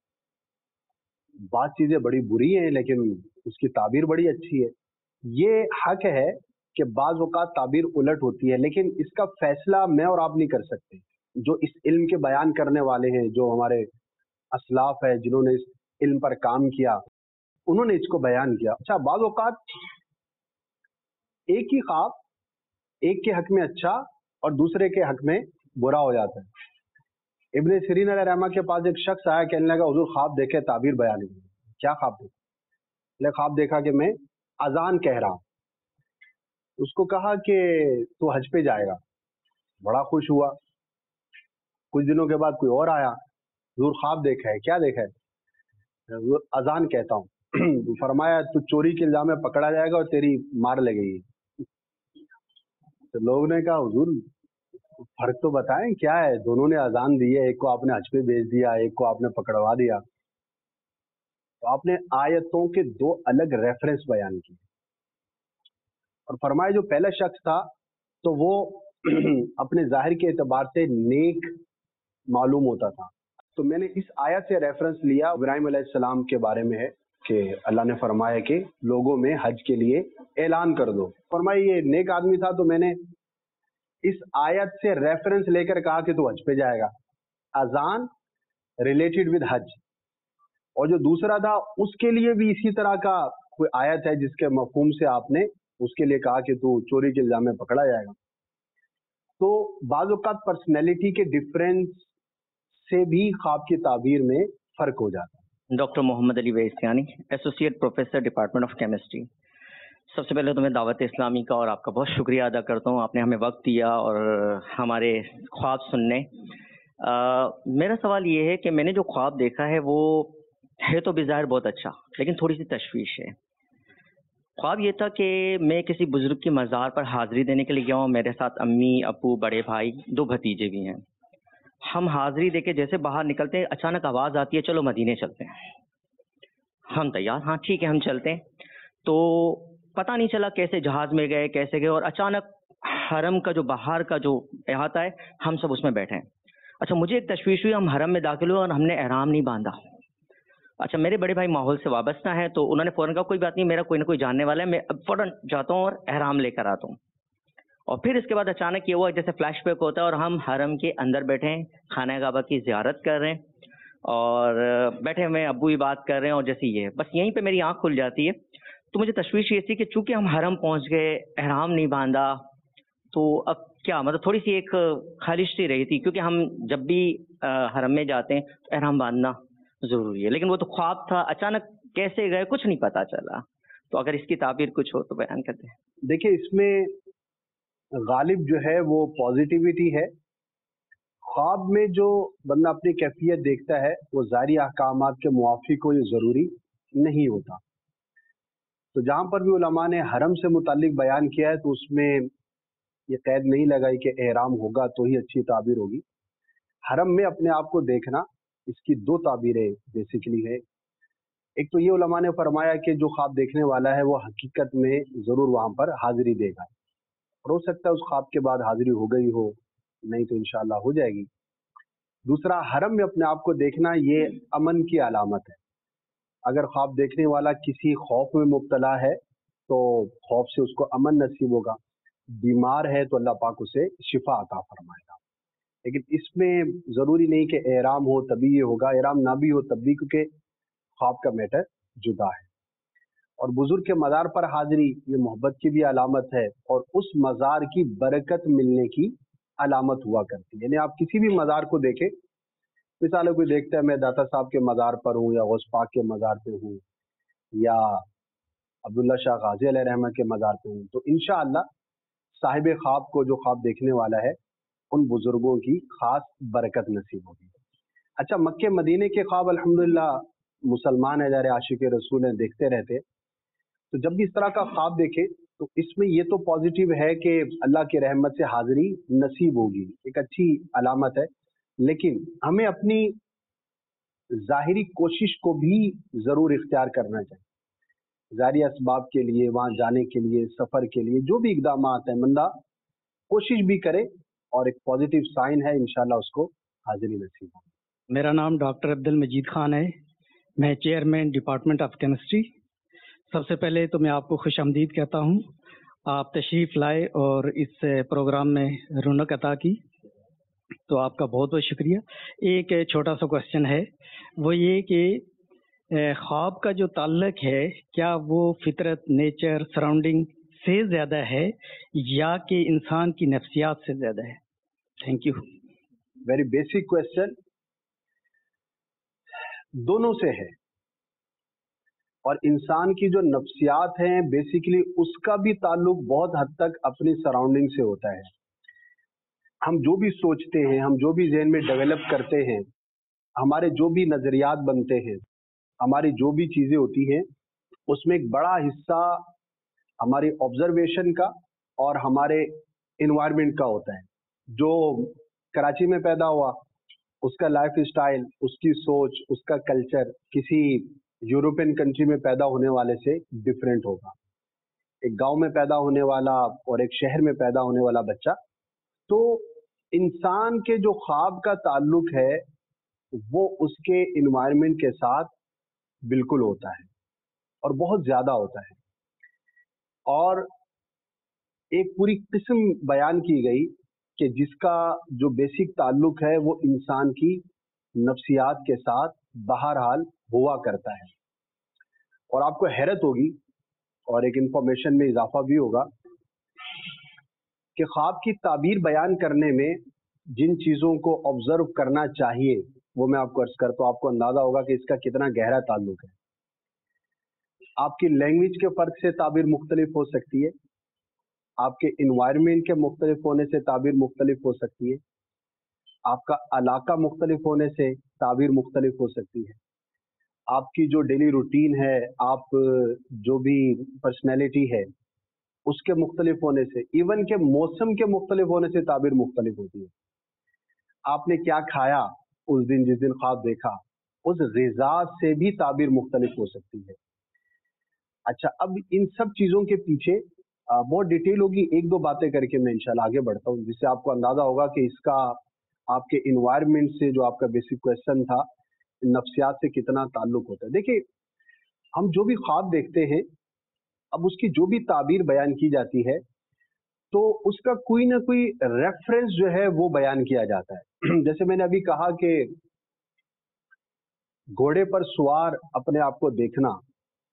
बात चीजें बड़ी बुरी हैं लेकिन उसकी ताबीर बड़ी अच्छी है। ये हक है कि बाज़ औक़ात ताबीर उलट होती है, लेकिन इसका फैसला मैं और आप नहीं कर सकते। जो इस इल्म के बयान करने वाले हैं, जो हमारे असलाफ है, जिन्होंने इस इल्म पर काम किया, उन्होंने इसको बयान किया। अच्छा, बाज़ औक़ात एक ही ख्वाब एक के हक में अच्छा और दूसरे के हक में बुरा हो जाता है। इब्ने सिरीन अलैहि रहमा के पास एक शख्स आया, कहने लगा हुजूर ख्वाब देखे, ताबीर बयान की। क्या ख्वाब देखा? ख्वाब देखा कि मैं अजान कह रहा हूँ। उसको कहा कि तू हज पे जाएगा। बड़ा खुश हुआ। कुछ दिनों के बाद कोई और आया, हुजूर ख्वाब देखा है। क्या देखा है? हुजूर अजान कहता हूँ। फरमाया तू चोरी के इल्जाम में पकड़ा जाएगा और तेरी मार लगेगी। तो लोगों ने कहा हुजूर फर्क तो बताएं क्या है, दोनों ने अजान दी है, एक को आपने हज पे भेज दिया, एक को आपने पकड़वा दिया। तो आपने आयतों के दो अलग रेफरेंस बयान किए और फरमाया जो पहला शख्स था तो वो अपने जाहिर के एतबार से नेक मालूम होता था। तो मैंने इस आयत से रेफरेंस लिया, इब्राहिम अलैहिस्सलाम के बारे में है कि अल्लाह ने फरमाया कि लोगों में हज के लिए ऐलान कर दो। फरमाया ये नेक आदमी था, तो मैंने इस आयत से रेफरेंस लेकर कहा कि तू हज पे जाएगा। अजान रिलेटेड विद हज। और जो दूसरा था उसके लिए भी इसी तरह का कोई आयत है जिसके मफहूम से आपने उसके लिए कहा कि तू चोरी के इल्जाम में पकड़ा जाएगा। तो बाज़ औक़ात पर्सनैलिटी के डिफरेंस से भी ख्वाब की ताबीर में फर्क हो जाता है। Doctor Mohammad Ali Vaisiani, associate professor, department of chemistry. सबसे पहले तो मैं दावत इस्लामी का और आपका बहुत शुक्रिया अदा करता हूँ, आपने हमें वक्त दिया और हमारे ख्वाब सुनने। मेरा सवाल ये है कि मैंने जो ख्वाब देखा है वो है तो बिज़ाहिर बहुत अच्छा, लेकिन थोड़ी सी तशवीश है। ख्वाब ये था कि मैं किसी बुजुर्ग की मज़ार पर हाज़िरी देने के लिए गया हूँ। मेरे साथ अम्मी, अब्बू, बड़े भाई, 2 भतीजे भी हैं। हम हाज़िरी देके जैसे बाहर निकलते हैं, अचानक आवाज़ आती है चलो मदीने चलते हैं। हम तैयार, हाँ ठीक है हम चलते हैं। तो पता नहीं चला कैसे जहाज़ में गए, कैसे गए, और अचानक हरम का जो बाहर का जो अहाता है हम सब उसमें बैठे हैं। अच्छा, मुझे एक तशवीश हुई, हम हरम में दाखिल हुए और हमने एहराम नहीं बांधा। अच्छा, मेरे बड़े भाई माहौल से वाबस्ता है तो उन्होंने फ़ौरन कहा कोई बात नहीं, मेरा कोई ना कोई जानने वाला है, मैं अब फ़ौरन जाता हूँ और एहराम लेकर आता हूँ। और फिर इसके बाद अचानक ये हुआ जैसे फ्लैशबैक होता है और हम हरम के अंदर बैठे हैं, खाना काबा की ज़ियारत कर रहे हैं और बैठे हुए अब्बू ही बात कर रहे हैं और जैसे ये बस यहीं पे मेरी आँख खुल जाती है تو مجھے تشویش یہ تھی کہ چونکہ ہم حرم پہنچ گئے، احرام نہیں باندھا، تو اب کیا مطلب تھوڑی سی ایک خواہش سی رہی تھی، کیونکہ ہم جب بھی حرم میں جاتے ہیں تو احرام باندھنا ضروری ہے، لیکن وہ تو خواب تھا، اچانک کیسے گئے کچھ نہیں پتا چلا، تو اگر اس کی تعبیر کچھ ہو تو بیان کرتے ہیں۔ دیکھیں اس میں غالب جو ہے وہ پازیٹیوٹی ہے۔ خواب میں جو بندہ اپنی کیفیت دیکھتا ہے وہ ظاہری احکامات کے موافق ہو، یہ ضروری نہیں ہوتا۔ تو جہاں پر بھی علماء نے حرم سے متعلق بیان کیا ہے تو اس میں یہ قید نہیں لگائی کہ احرام ہوگا تو ہی اچھی تعبیر ہوگی۔ حرم میں اپنے آپ کو دیکھنا، اس کی دو تعبیریں بیسیکلی ہے۔ ایک تو یہ علماء نے فرمایا کہ جو خواب دیکھنے والا ہے وہ حقیقت میں ضرور وہاں پر حاضری دے گا، اور ہو سکتا ہے اس خواب کے بعد حاضری ہو گئی ہو، نہیں تو انشاءاللہ ہو جائے گی۔ دوسرا، حرم میں اپنے آپ کو دیکھنا یہ امن کی علامت ہے۔ اگر خواب دیکھنے والا کسی خوف میں مبتلا ہے تو خوف سے اس کو امن نصیب ہوگا، بیمار ہے تو اللہ پاک اسے شفا عطا فرمائے گا۔ لیکن اس میں ضروری نہیں کہ احرام ہو تبھی یہ ہوگا، احرام نہ بھی ہو تب بھی، کیونکہ خواب کا میٹر جدا ہے۔ اور بزرگ کے مزار پر حاضری یہ محبت کی بھی علامت ہے، اور اس مزار کی برکت ملنے کی علامت ہوا کرتی ہے۔ یعنی آپ کسی بھی مزار کو دیکھیں، مثال کوئی دیکھتا ہے میں داتا صاحب کے مزار پر ہوں یا غوث پاک کے مزار پہ ہوں یا عبداللہ شاہ غازی علیہ رحمہ کے مزار پہ ہوں، تو انشاءاللہ صاحب خواب کو جو خواب دیکھنے والا ہے ان بزرگوں کی خاص برکت نصیب ہوگی۔ اچھا، مکہ مدینے کے خواب الحمدللہ مسلمان ہے، جارے عاشق رسول ہیں، دیکھتے رہتے، تو جب بھی اس طرح کا خواب دیکھے تو اس میں یہ تو پازیٹیو ہے کہ اللہ کی رحمت سے حاضری نصیب ہوگی، ایک اچھی علامت ہے، لیکن ہمیں اپنی ظاہری کوشش کو بھی ضرور اختیار کرنا چاہیے۔ ظاہری اسباب کے لیے، وہاں جانے کے لیے، سفر کے لیے جو بھی اقدامات ہیں، بندہ کوشش بھی کرے، اور ایک پازیٹیو سائن ہے انشاءاللہ اس کو حاضری نصیب ہوگی۔ میرا نام ڈاکٹر عبد المجید خان ہے، میں چیئرمین ڈپارٹمنٹ آف کیمسٹری۔ سب سے پہلے تو میں آپ کو خوش آمدید کہتا ہوں، آپ تشریف لائے اور اس پروگرام میں رونق عطا کی، تو آپ کا بہت بہت شکریہ۔ ایک چھوٹا سا کوشچن ہے، وہ یہ کہ خواب کا جو تعلق ہے کیا وہ فطرت، نیچر، سراؤنڈنگ سے زیادہ ہے یا کہ انسان کی نفسیات سے زیادہ ہے؟ Thank you. Very basic question, دونوں سے ہے، اور انسان کی جو نفسیات ہیں بیسیکلی اس کا بھی تعلق بہت حد تک اپنی سراؤنڈنگ سے ہوتا ہے۔ ہم جو بھی سوچتے ہیں، ہم جو بھی ذہن میں ڈیولپ کرتے ہیں، ہمارے جو بھی نظریات بنتے ہیں، ہماری جو بھی چیزیں ہوتی ہیں، اس میں ایک بڑا حصہ ہماری آبزرویشن کا اور ہمارے انوائرمنٹ کا ہوتا ہے۔ جو کراچی میں پیدا ہوا، اس کا لائف اسٹائل، اس کی سوچ، اس کا کلچر کسی یورپین کنٹری میں پیدا ہونے والے سے ڈفرینٹ ہوگا۔ ایک گاؤں میں پیدا ہونے والا اور ایک شہر میں پیدا ہونے والا بچہ، تو انسان کے جو خواب کا تعلق ہے وہ اس کے انوائرمنٹ کے ساتھ بالکل ہوتا ہے، اور بہت زیادہ ہوتا ہے۔ اور ایک پوری قسم بیان کی گئی کہ جس کا جو بیسک تعلق ہے وہ انسان کی نفسیات کے ساتھ بہرحال ہوا کرتا ہے۔ اور آپ کو حیرت ہوگی اور ایک انفارمیشن میں اضافہ بھی ہوگا کہ خواب کی تعبیر بیان کرنے میں جن چیزوں کو آبزرو کرنا چاہیے وہ میں آپ کو عرض کرتا ہوں، آپ کو اندازہ ہوگا کہ اس کا کتنا گہرا تعلق ہے۔ آپ کی لینگویج کے فرق سے تعبیر مختلف ہو سکتی ہے، آپ کے انوائرمنٹ کے مختلف ہونے سے تعبیر مختلف ہو سکتی ہے، آپ کا علاقہ مختلف ہونے سے تعبیر مختلف ہو سکتی ہے، آپ کی جو ڈیلی روٹین ہے، آپ جو بھی پرسنالٹی ہے اس کے مختلف ہونے سے، ایون کہ موسم کے مختلف ہونے سے تعبیر مختلف ہوتی ہے۔ آپ نے کیا کھایا اس دن جس دن خواب دیکھا، اس غذا سے بھی تعبیر مختلف ہو سکتی ہے۔ اچھا، اب ان سب چیزوں کے پیچھے بہت ڈیٹیل ہوگی، ایک دو باتیں کر کے میں انشاءاللہ آگے بڑھتا ہوں جس سے آپ کو اندازہ ہوگا کہ اس کا آپ کے انوائرمنٹ سے، جو آپ کا بیسک کویسچن تھا، نفسیات سے کتنا تعلق ہوتا ہے۔ دیکھیے، ہم جو بھی خواب دیکھتے ہیں، اب اس کی جو بھی تعبیر بیان کی جاتی ہے تو اس کا کوئی نہ کوئی ریفرنس جو ہے وہ بیان کیا جاتا ہے۔ جیسے میں نے ابھی کہا کہ گھوڑے پر سوار اپنے آپ کو دیکھنا،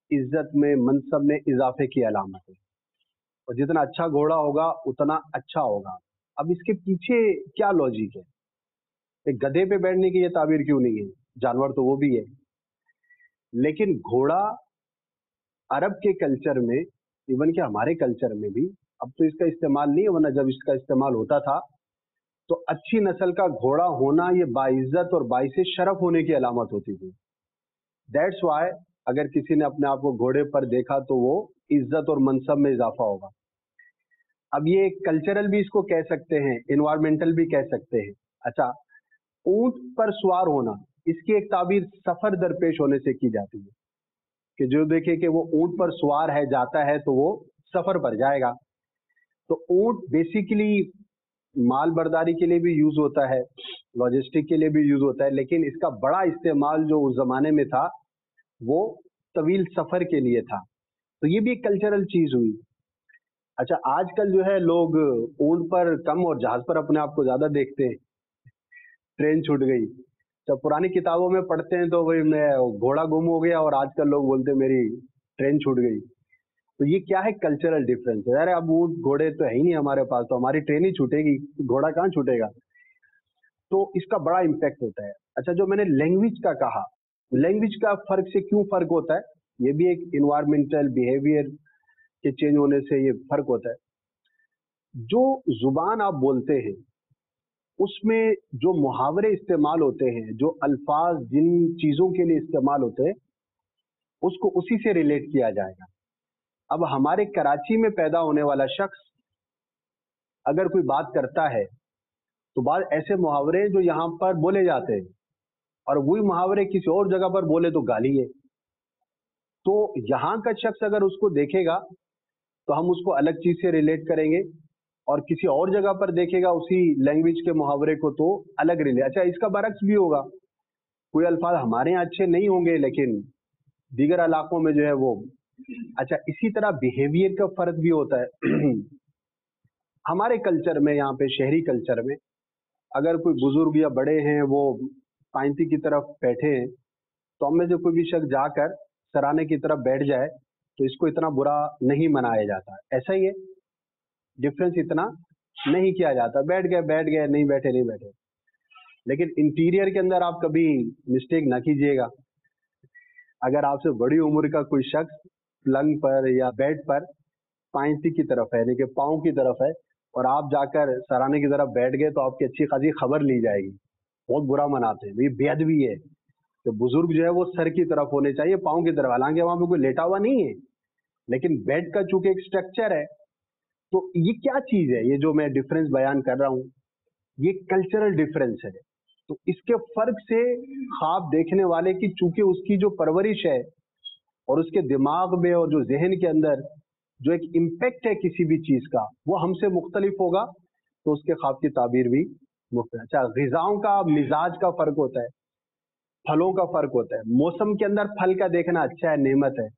इज्जत में, मनसब में इजाफे की अलामत है, और जितना अच्छा घोड़ा होगा उतना अच्छा होगा। अब इसके पीछे क्या लॉजिक है? एक गधे पे बैठने की ये ताबीर क्यों नहीं है? जानवर तो वो भी है, लेकिन घोड़ा अरब के कल्चर में, इवन कि हमारे कल्चर में भी, अब तो इसका इस्तेमाल नहीं है, वरना जब इसका इस्तेमाल होता था तो अच्छी नस्ल का घोड़ा होना ये बाइज्जत और बाइसे शरफ होने की अलामत होती थी। दैट्स वाई अगर किसी ने अपने आप को घोड़े पर देखा तो वो इज्जत और मनसब में इजाफा होगा। अब ये कल्चरल भी इसको कह सकते हैं, इन्वायरमेंटल भी कह सकते हैं। अच्छा, ऊंट पर सवार होना, इसकी एक ताबीर सफर दरपेश होने से की जाती है कि जो देखे कि वो ऊंट पर सवार है, जाता है, तो वो सफर पर जाएगा। तो ऊंट बेसिकली माल बर्दारी के लिए भी यूज होता है, लॉजिस्टिक के लिए भी यूज होता है, लेकिन इसका बड़ा इस्तेमाल जो उस जमाने में था वो तवील सफर के लिए था। तो ये भी एक कल्चरल चीज हुई। अच्छा, आजकल जो है लोग ऊंट पर कम और जहाज पर अपने आप को ज्यादा देखते हैं। ट्रेन छूट गई, जब पुरानी किताबों में पढ़ते हैं तो भाई मैं घोड़ा गुम हो गया, और आजकल लोग बोलते हैं मेरी ट्रेन छूट गई। तो ये क्या है? कल्चरल डिफरेंस है। अरे अब ऊंट घोड़े तो है ही नहीं हमारे पास, तो हमारी ट्रेन ही छूटेगी, घोड़ा कहाँ छूटेगा? तो इसका बड़ा इम्पैक्ट होता है। अच्छा, जो मैंने लैंग्वेज का कहा, लैंग्वेज का फर्क से क्यों फर्क होता है? ये भी एक इन्वायरमेंटल बिहेवियर के चेंज होने से ये फर्क होता है। जो जुबान आप बोलते हैं उसमें जो मुहावरे इस्तेमाल होते हैं, जो अल्फाज जिन चीजों के लिए इस्तेमाल होते हैं, उसको उसी से रिलेट किया जाएगा। अब हमारे कराची में पैदा होने वाला शख्स अगर कोई बात करता है तो बात ऐसे मुहावरे जो यहाँ पर बोले जाते हैं, और वही मुहावरे किसी और जगह पर बोले तो गाली है। तो यहाँ का शख्स अगर उसको देखेगा तो हम उसको अलग चीज से रिलेट करेंगे, और किसी और जगह पर देखेगा उसी लैंग्वेज के मुहावरे को तो अलग रिलेट। अच्छा, इसका बरक्स भी होगा, कोई अल्फाज हमारे यहाँ अच्छे नहीं होंगे लेकिन दीगर इलाकों में जो है वो। अच्छा, इसी तरह बिहेवियर का फर्क भी होता है। हमारे कल्चर में, यहाँ पे शहरी कल्चर में, अगर कोई बुजुर्ग या बड़े हैं वो पाइंती की तरफ बैठे हैं, तो हम में से कोई भी शख्स जाकर सराने की तरफ बैठ जाए तो इसको इतना बुरा नहीं मनाया जाता। ऐसा ही है, डिफरेंस इतना नहीं किया जाता, बैठ गए, नहीं बैठे नहीं बैठे। लेकिन इंटीरियर के अंदर आप कभी मिस्टेक ना कीजिएगा। अगर आपसे बड़ी उम्र का कोई शख्स पलंग पर या बेड पर पाइंती की तरफ है, यानी कि पाँव की तरफ है, और आप जाकर सराने की तरफ बैठ गए तो आपकी अच्छी खासी खबर ली जाएगी, बहुत बुरा मनाते हैं। ये बेअदबी है। तो बुजुर्ग जो है वो सर की तरफ होने चाहिए, पाँव की तरफ। हालांकि वहां पे कोई लेटा हुआ नहीं है, लेकिन बेड का चूंकि एक स्ट्रक्चर है। तो ये क्या चीज है? ये जो मैं डिफरेंस बयान कर रहा हूँ, ये कल्चरल डिफरेंस है। तो इसके फर्क से ख्वाब देखने वाले की चूंकि उसकी जो परवरिश है और उसके दिमाग में और जो जहन के अंदर जो एक इम्पैक्ट है किसी भी चीज का, वो हमसे मुख्तलिफ होगा, तो उसके ख्वाब की ताबीर भी मुख्तलिफ। अच्छा, ग़िज़ाओं का मिजाज का फर्क होता है, फलों का फर्क होता है। मौसम के अंदर फल का देखना अच्छा है, नेमत है,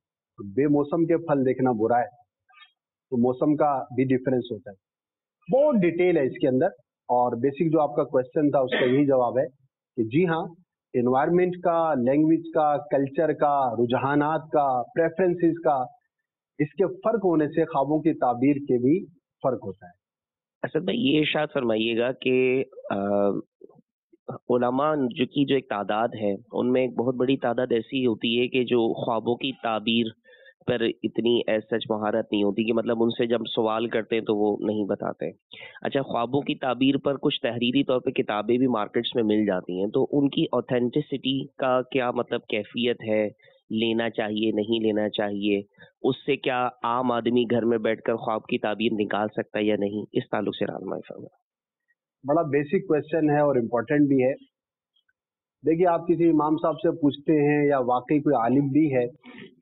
बेमौसम के फल देखना बुरा है। तो मौसम का भी डिफरेंस होता है। बहुत डिटेल है इसके अंदर, और बेसिक जो आपका क्वेश्चन था उसका यही जवाब है कि जी हाँ, एनवायरनमेंट का, लैंग्वेज का, कल्चर का, रुझानात का, प्रेफरेंसेस का, इसके फर्क होने से ख्वाबों की ताबीर के भी फर्क होता है। असद भाई, ये इरशाद फरमाइएगा कि उलमा जो एक तादाद है, उनमें एक बहुत बड़ी तादाद ऐसी होती है कि जो ख्वाबों की ताबीर पर इतनी सच महारत नहीं होती, कि मतलब उनसे जब सवाल करते हैं तो वो नहीं बताते। अच्छा, ख्वाबों की ताबीर पर कुछ तहरीरी तौर पे किताबें भी मार्केट्स में मिल जाती हैं, तो उनकी ऑथेंटिसिटी का क्या मतलब कैफियत है? लेना चाहिए, नहीं लेना चाहिए? उससे क्या आम आदमी घर में बैठकर ख्वाब की ताबीर निकाल सकता है या नहीं? इस ताल्लुक से रहनुमाई फरमाएं। बड़ा बेसिक क्वेश्चन है और इम्पोर्टेंट भी है। देखिए, आप किसी इमाम साहब से पूछते हैं या वाकई कोई आलिम भी है,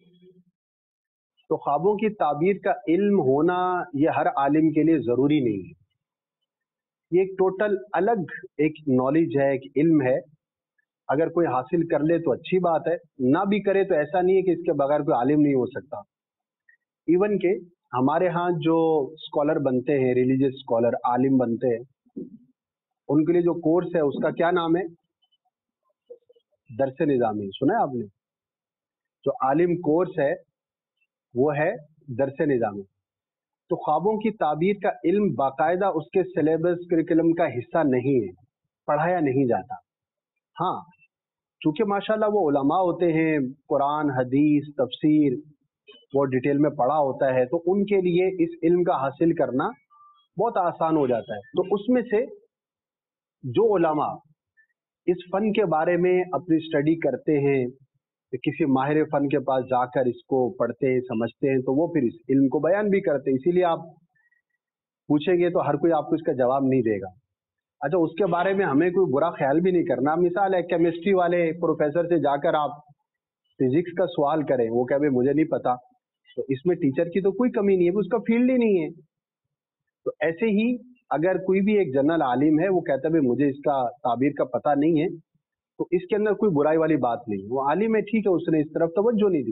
तो ख्वाबों की ताबीर का इल्म होना ये हर आलिम के लिए जरूरी नहीं है। ये एक टोटल अलग एक नॉलेज है, एक इल्म है। अगर कोई हासिल कर ले तो अच्छी बात है, ना भी करे तो ऐसा नहीं है कि इसके बगैर कोई आलिम नहीं हो सकता। इवन के हमारे यहाँ जो स्कॉलर बनते हैं, रिलीजियस स्कॉलर, आलिम बनते हैं, उनके लिए जो कोर्स है उसका क्या नाम है? दरस निज़ामी। सुना है आपने? जो आलिम कोर्स है वो है दरस निज़ामी। तो ख्वाबों की ताबीर का इल्म बाकायदा उसके सिलेबस करिकुलम का हिस्सा नहीं है, पढ़ाया नहीं जाता। हाँ, चूँकि माशाल्लाह वो उलमा होते हैं, कुरान हदीस तफसीर वो डिटेल में पढ़ा होता है, तो उनके लिए इस इल्म का हासिल करना बहुत आसान हो जाता है। तो उसमें से जो उलमा इस फन के बारे में अपनी स्टडी करते हैं, तो किसी माहिर फन के पास जाकर इसको पढ़ते हैं, समझते हैं, तो वो फिर इस इल्म को बयान भी करते हैं। इसीलिए आप पूछेंगे तो हर कोई आपको इसका जवाब नहीं देगा। अच्छा, उसके बारे में हमें कोई बुरा ख्याल भी नहीं करना। मिसाल है, केमिस्ट्री वाले प्रोफेसर से जाकर आप फिजिक्स का सवाल करें, वो कहे मुझे नहीं पता, तो इसमें टीचर की तो कोई कमी नहीं है, उसका फील्ड ही नहीं है। तो ऐसे ही अगर कोई भी एक जनरल आलिम है, वो कहता है मुझे इसका ताबीर का पता नहीं है, तो इसके अंदर कोई बुराई वाली बात नहीं, वो आलिम है, ठीक है, उसने इस तरफ तवज्जो नहीं दी।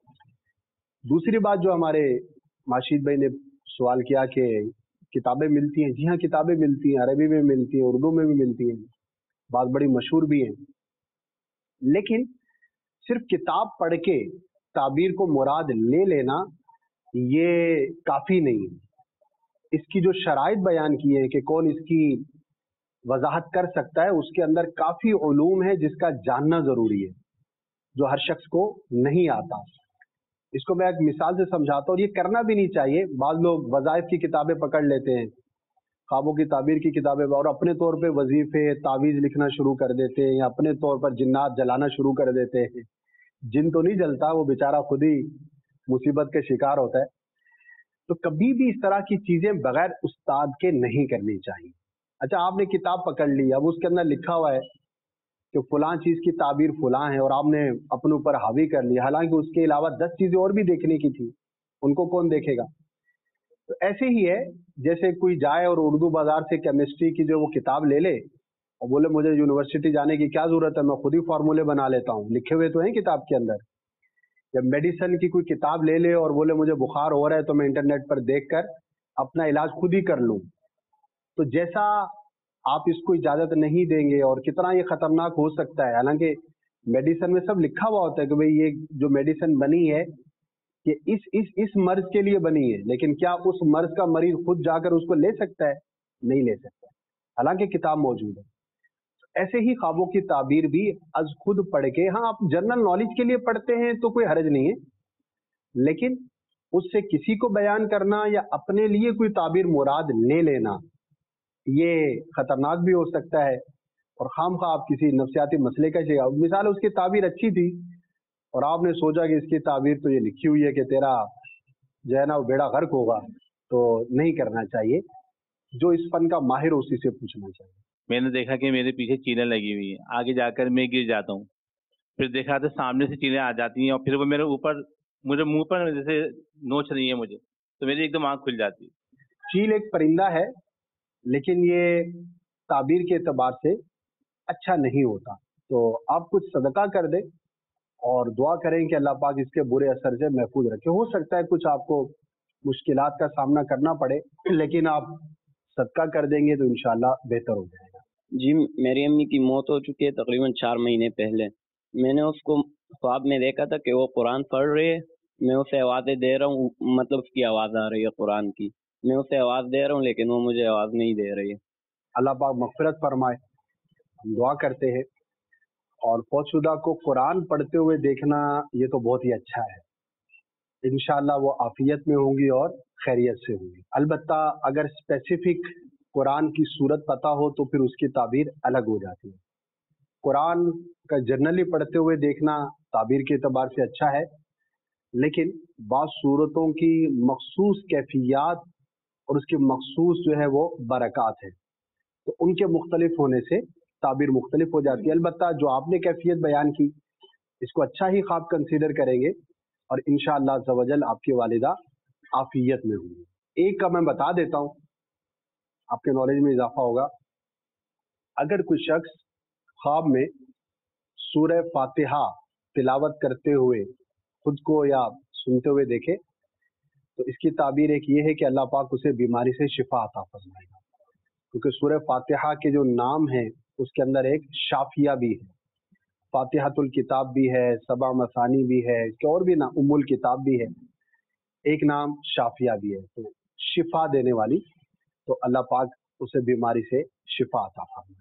दूसरी बात जो हमारे माशिद भाई ने सवाल किया कि किताबें मिलती हैं, जी हाँ किताबें मिलती हैं, अरबी में मिलती हैं, उर्दू में भी मिलती हैं, बात बड़ी मशहूर भी है। लेकिन सिर्फ किताब पढ़ के ताबीर को मुराद ले लेना ये काफ़ी नहीं है। इसकी जो शराइत बयान की है कि कौन इसकी वजाहत कर सकता है, उसके अंदर काफ़ी उलूम है जिसका जानना ज़रूरी है, जो हर शख्स को नहीं आता। इसको मैं एक मिसाल से समझाता हूँ, और ये करना भी नहीं चाहिए। बाद लोग वज़ाइफ की किताबें पकड़ लेते हैं, ख्वाबों की ताबीर की किताबें, और अपने तौर पे वजीफे तावीज़ लिखना शुरू कर देते हैं, या अपने तौर पर जिन्नात जलाना शुरू कर देते हैं। जिन तो नहीं जलता, वो बेचारा खुद ही मुसीबत के शिकार होता है। तो कभी भी इस तरह की चीज़ें बगैर उस्ताद के नहीं करनी चाहिए। अच्छा, आपने किताब पकड़ ली, अब उसके अंदर लिखा हुआ है कि फलां चीज़ की ताबीर फलां है, और आपने अपने ऊपर हावी कर लिया, हालांकि उसके अलावा 10 चीज़ें और भी देखने की थी, उनको कौन देखेगा। तो ऐसे ही है, जैसे कोई जाए और उर्दू बाजार से केमिस्ट्री की जो वो किताब ले ले और बोले मुझे यूनिवर्सिटी जाने की क्या ज़रूरत है, मैं खुद ही फार्मूले बना लेता हूँ, लिखे हुए तो हैं किताब के अंदर। या मेडिसिन की कोई किताब ले ले और बोले मुझे बुखार हो रहा है तो मैं इंटरनेट पर देखकर अपना इलाज खुद ही कर लूँ, तो जैसा आप इसको इजाज़त नहीं देंगे, और कितना ये खतरनाक हो सकता है। हालांकि मेडिसिन में सब लिखा हुआ होता है कि भाई ये जो मेडिसिन बनी है कि इस मर्ज के लिए बनी है, लेकिन क्या उस मर्ज का मरीज खुद जाकर उसको ले सकता है? नहीं ले सकता, हालांकि किताब मौजूद है। ऐसे ही ख्वाबों की ताबीर भी अज खुद पढ़ के, हाँ आप जनरल नॉलेज के लिए पढ़ते हैं तो कोई हर्ज नहीं है, लेकिन उससे किसी को बयान करना या अपने लिए कोई ताबीर मुराद ले लेना ये खतरनाक भी हो सकता है, और खामखा आप किसी नफ्सियाती मसले का चाहिए। मिसाल उसकी ताबीर अच्छी थी और आपने सोचा कि इसकी ताबीर तो ये लिखी हुई है कि तेरा जो है ना वो बेड़ा गर्क होगा, तो नहीं करना चाहिए। जो इस फन का माहिर उसी से पूछना चाहिए। मैंने देखा कि मेरे पीछे चीनें लगी हुई हैं, आगे जाकर मैं गिर जाता हूँ, फिर देखा तो सामने से चीनें आ जाती हैं और फिर वो मेरे ऊपर, मुझे मुंह पर जैसे नोच रही है मुझे, तो मेरी एकदम आँख खुल जाती है। चील एक परिंदा है, लेकिन ये ताबीर के एतबार से अच्छा नहीं होता। तो आप कुछ सदका कर दें और दुआ करें कि अल्लाह पाक इसके बुरे असर से महफूज रखे। हो सकता है कुछ आपको मुश्किलात का सामना करना पड़े, लेकिन आप सदका कर देंगे तो इंशाल्लाह बेहतर हो जाएगा। जी, मेरी अम्मी की मौत हो चुकी है तकरीबन 4 महीने पहले। मैंने उसको ख्वाब में देखा था कि वो कुरान पढ़ रही है, मैं उसे आवाज़ें दे रहा हूँ, मतलब उसकी आवाज़ आ रही है कुरान की, मैं उसे आवाज़ दे रहा हूँ लेकिन वो मुझे आवाज़ नहीं दे रही है। अल्लाह पाक मग़फ़िरत फरमाए, हम दुआ करते हैं। और फौतशुदा को कुरान पढ़ते हुए देखना ये तो बहुत ही अच्छा है, इंशाअल्लाह वो आफियत में होंगी और खैरियत से होंगी। अलबत्ता अगर स्पेसिफिक कुरान की सूरत पता हो तो फिर उसकी ताबीर अलग हो जाती है। कुरान का जनरली पढ़ते हुए देखना ताबीर के एतबार से अच्छा है, लेकिन बाज़ सूरतों की मखसूस कैफियत और उसकी मखसूस जो है वो बरक़ात है, तो उनके मुख्तलिफ होने से ताबीर मुख्तलिफ हो जाती है। अलबत्ता जो आपने कैफियत बयान की, इसको अच्छा ही ख्वाब कंसीडर करेंगे और इंशाअल्लाह अज़्ज़ा वजल आपकी वालिदा आफियत में होंगी। एक का मैं बता देता हूँ, आपके नॉलेज में इजाफा होगा। अगर कोई शख्स ख्वाब में सूरह फातिहा तिलावत करते हुए खुद को या सुनते हुए देखे, तो इसकी ताबीर एक ये है कि अल्लाह पाक उसे बीमारी से शिफा अता फरमाएगा, क्योंकि सूरह फातिहा के जो नाम है उसके अंदर एक शाफिया भी है, فاتحۃ الکتاب بھی ہے، سبع مثانی بھی ہے، اس کے اور بھی نام ام الکتاب بھی ہے، ایک نام شافیہ بھی ہے، تو شفا دینے والی، تو اللہ پاک اسے بیماری سے شفا عطا فرمائے۔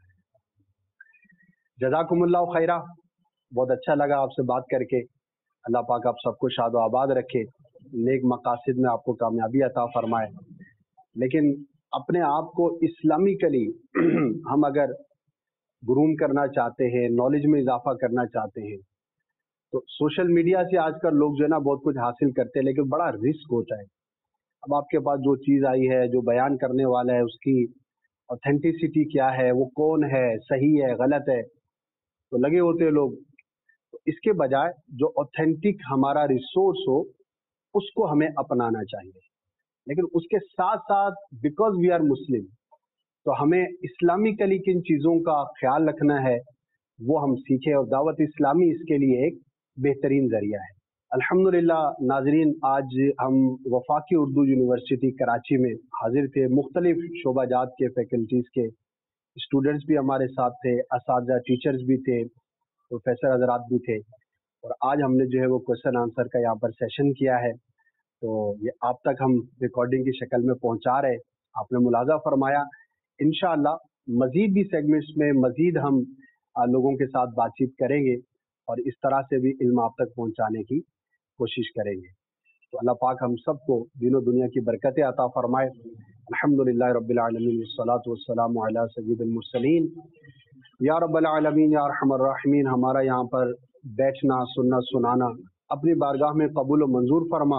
جزاکم اللہ خیرہ، بہت اچھا لگا آپ سے بات کر کے۔ اللہ پاک آپ سب کو شاد و آباد رکھے، نیک مقاصد میں آپ کو کامیابی عطا فرمائے۔ لیکن اپنے آپ کو اسلامکلی ہم اگر گروم کرنا چاہتے ہیں، نالج میں اضافہ کرنا چاہتے ہیں، تو سوشل میڈیا سے آج کل لوگ جو ہے نا بہت کچھ حاصل کرتے ہیں، لیکن بڑا رسک ہوتا ہے۔ اب آپ کے پاس جو چیز آئی ہے، جو بیان کرنے والا ہے، اس کی اوتھینٹسٹی کیا ہے، وہ کون ہے، صحیح ہے غلط ہے، تو لگے ہوتے ہیں لوگ۔ تو اس کے بجائے جو اوتھینٹک ہمارا ریسورس ہو اس کو ہمیں اپنانا چاہیے، لیکن اس کے ساتھ ساتھ بیکاز وی آر مسلم تو ہمیں اسلامکلی کن چیزوں کا خیال رکھنا ہے وہ ہم سیکھیں، اور دعوت اسلامی اس کے لیے ایک بہترین ذریعہ ہے۔ الحمدللہ ناظرین، آج ہم وفاقی اردو یونیورسٹی کراچی میں حاضر تھے، مختلف شعبہ جات کے فیکلٹیز کے اسٹوڈنٹس بھی ہمارے ساتھ تھے، اساتذہ ٹیچرز بھی تھے، پروفیسر حضرات بھی تھے، اور آج ہم نے جو ہے وہ کوشچن آنسر کا یہاں پر سیشن کیا ہے، تو یہ آپ تک ہم ریکارڈنگ کی شکل میں پہنچا رہے، آپ نے ملاحظہ فرمایا۔ انشاءاللہ مزید بھی سیگمنٹس میں مزید ہم لوگوں کے ساتھ بات چیت کریں گے اور اس طرح سے بھی علم آپ تک پہنچانے کی کوشش کریں گے۔ تو اللہ پاک ہم سب کو دین و دنیا کی برکتیں عطا فرمائے۔ الحمدللہ رب العالمین والصلاۃ والسلام علی سید المرسلین۔ یا رب العالمین یا ارحم الراحمین، ہمارا یہاں پر بیٹھنا، سننا، سنانا اپنی بارگاہ میں قبول و منظور فرما۔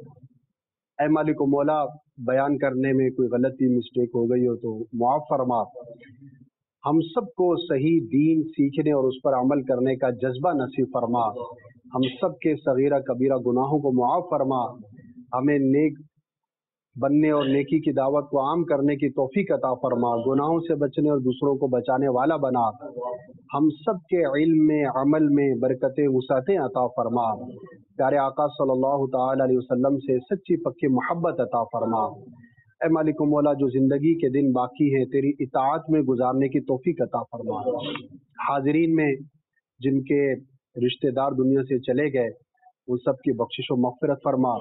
اے مالک و مولا، بیان کرنے میں کوئی غلطی مسٹیک ہو گئی ہو تو معاف فرما۔ ہم سب کو صحیح دین سیکھنے اور اس پر عمل کرنے کا جذبہ نصیب فرما۔ ہم سب کے صغیرہ کبیرہ گناہوں کو معاف فرما۔ ہمیں نیک بننے اور نیکی کی دعوت کو عام کرنے کی توفیق عطا فرما۔ گناہوں سے بچنے اور دوسروں کو بچانے والا بنا۔ ہم سب کے علم میں، عمل میں برکتیں وسعتیں عطا فرما۔ پیارے آقا صلی اللہ تعالی علیہ وسلم سے سچی پکی محبت عطا فرما۔ اے مالک و مولا، جو زندگی کے دن باقی ہیں تیری اطاعت میں گزارنے کی توفیق عطا فرما۔ حاضرین میں جن کے رشتہ دار دنیا سے چلے گئے ان سب کی بخشش و مغفرت فرما۔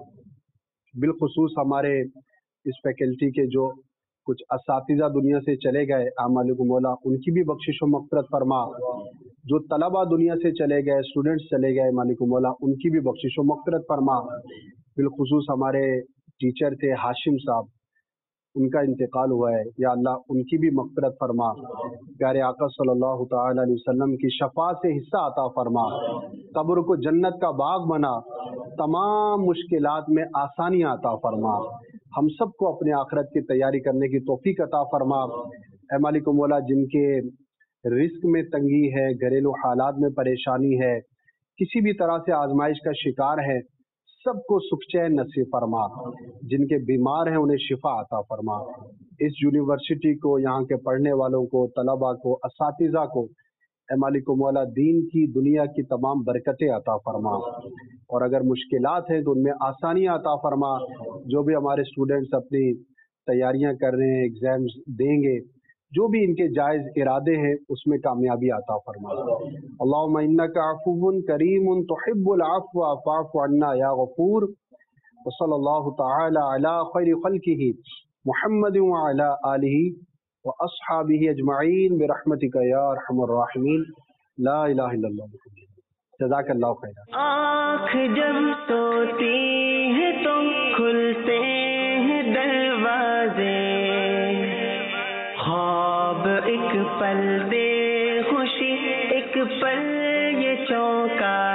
بالخصوص ہمارے اس فیکلٹی کے جو کچھ اساتذہ دنیا سے چلے گئے، اے مالک و مولا ان کی بھی بخشش و مغفرت فرما۔ جو طلبہ دنیا سے چلے گئے، اسٹوڈنٹس چلے گئے، مالک و مولا ان کی بھی بخشش و مغفرت فرما۔ بالخصوص ہمارے ٹیچر تھے ہاشم صاحب، ان کا انتقال ہوا ہے، یا اللہ ان کی بھی مغفرت فرما۔ پیارے آقا صلی اللہ تعالی علیہ وسلم کی شفاعت سے حصہ عطا فرما۔ قبر کو جنت کا باغ بنا، تمام مشکلات میں آسانیاں عطا فرما۔ ہم سب کو اپنے آخرت کی تیاری کرنے کی توفیق عطا فرما۔ اے مالک و مولا، جن کے رزق میں تنگی ہے، گھریلو حالات میں پریشانی ہے، کسی بھی طرح سے آزمائش کا شکار ہے، سب کو سکھ چین نصیب فرما۔ جن کے بیمار ہیں انہیں شفا عطا فرما۔ اس یونیورسٹی کو، یہاں کے پڑھنے والوں کو، طلباء کو، اساتذہ کو اے مالک و مولا دین کی، دنیا کی تمام برکتیں عطا فرما، اور اگر مشکلات ہیں تو ان میں آسانیاں عطا فرما۔ جو بھی ہمارے اسٹوڈنٹس اپنی تیاریاں کر رہے ہیں، ایگزامز دیں گے، جو بھی ان کے جائز ارادے ہیں اس میں کامیابی عطا فرما۔ اللہم انک عفو کریم تحب العفو فاعف عنا یا غفور۔ وصلی اللہ تعالی علی خیر خلقہ محمد وعلی آلہ واصحابہ اجمعین برحمتک یا ارحم الراحمین۔ لا الہ الا اللہ۔ جزاک اللہ خیر۔ آنکھ جب سوتی ہے تو کھلتے ہیں دروازے، خواب ایک پل بے خوشی، ایک پل یہ چونکا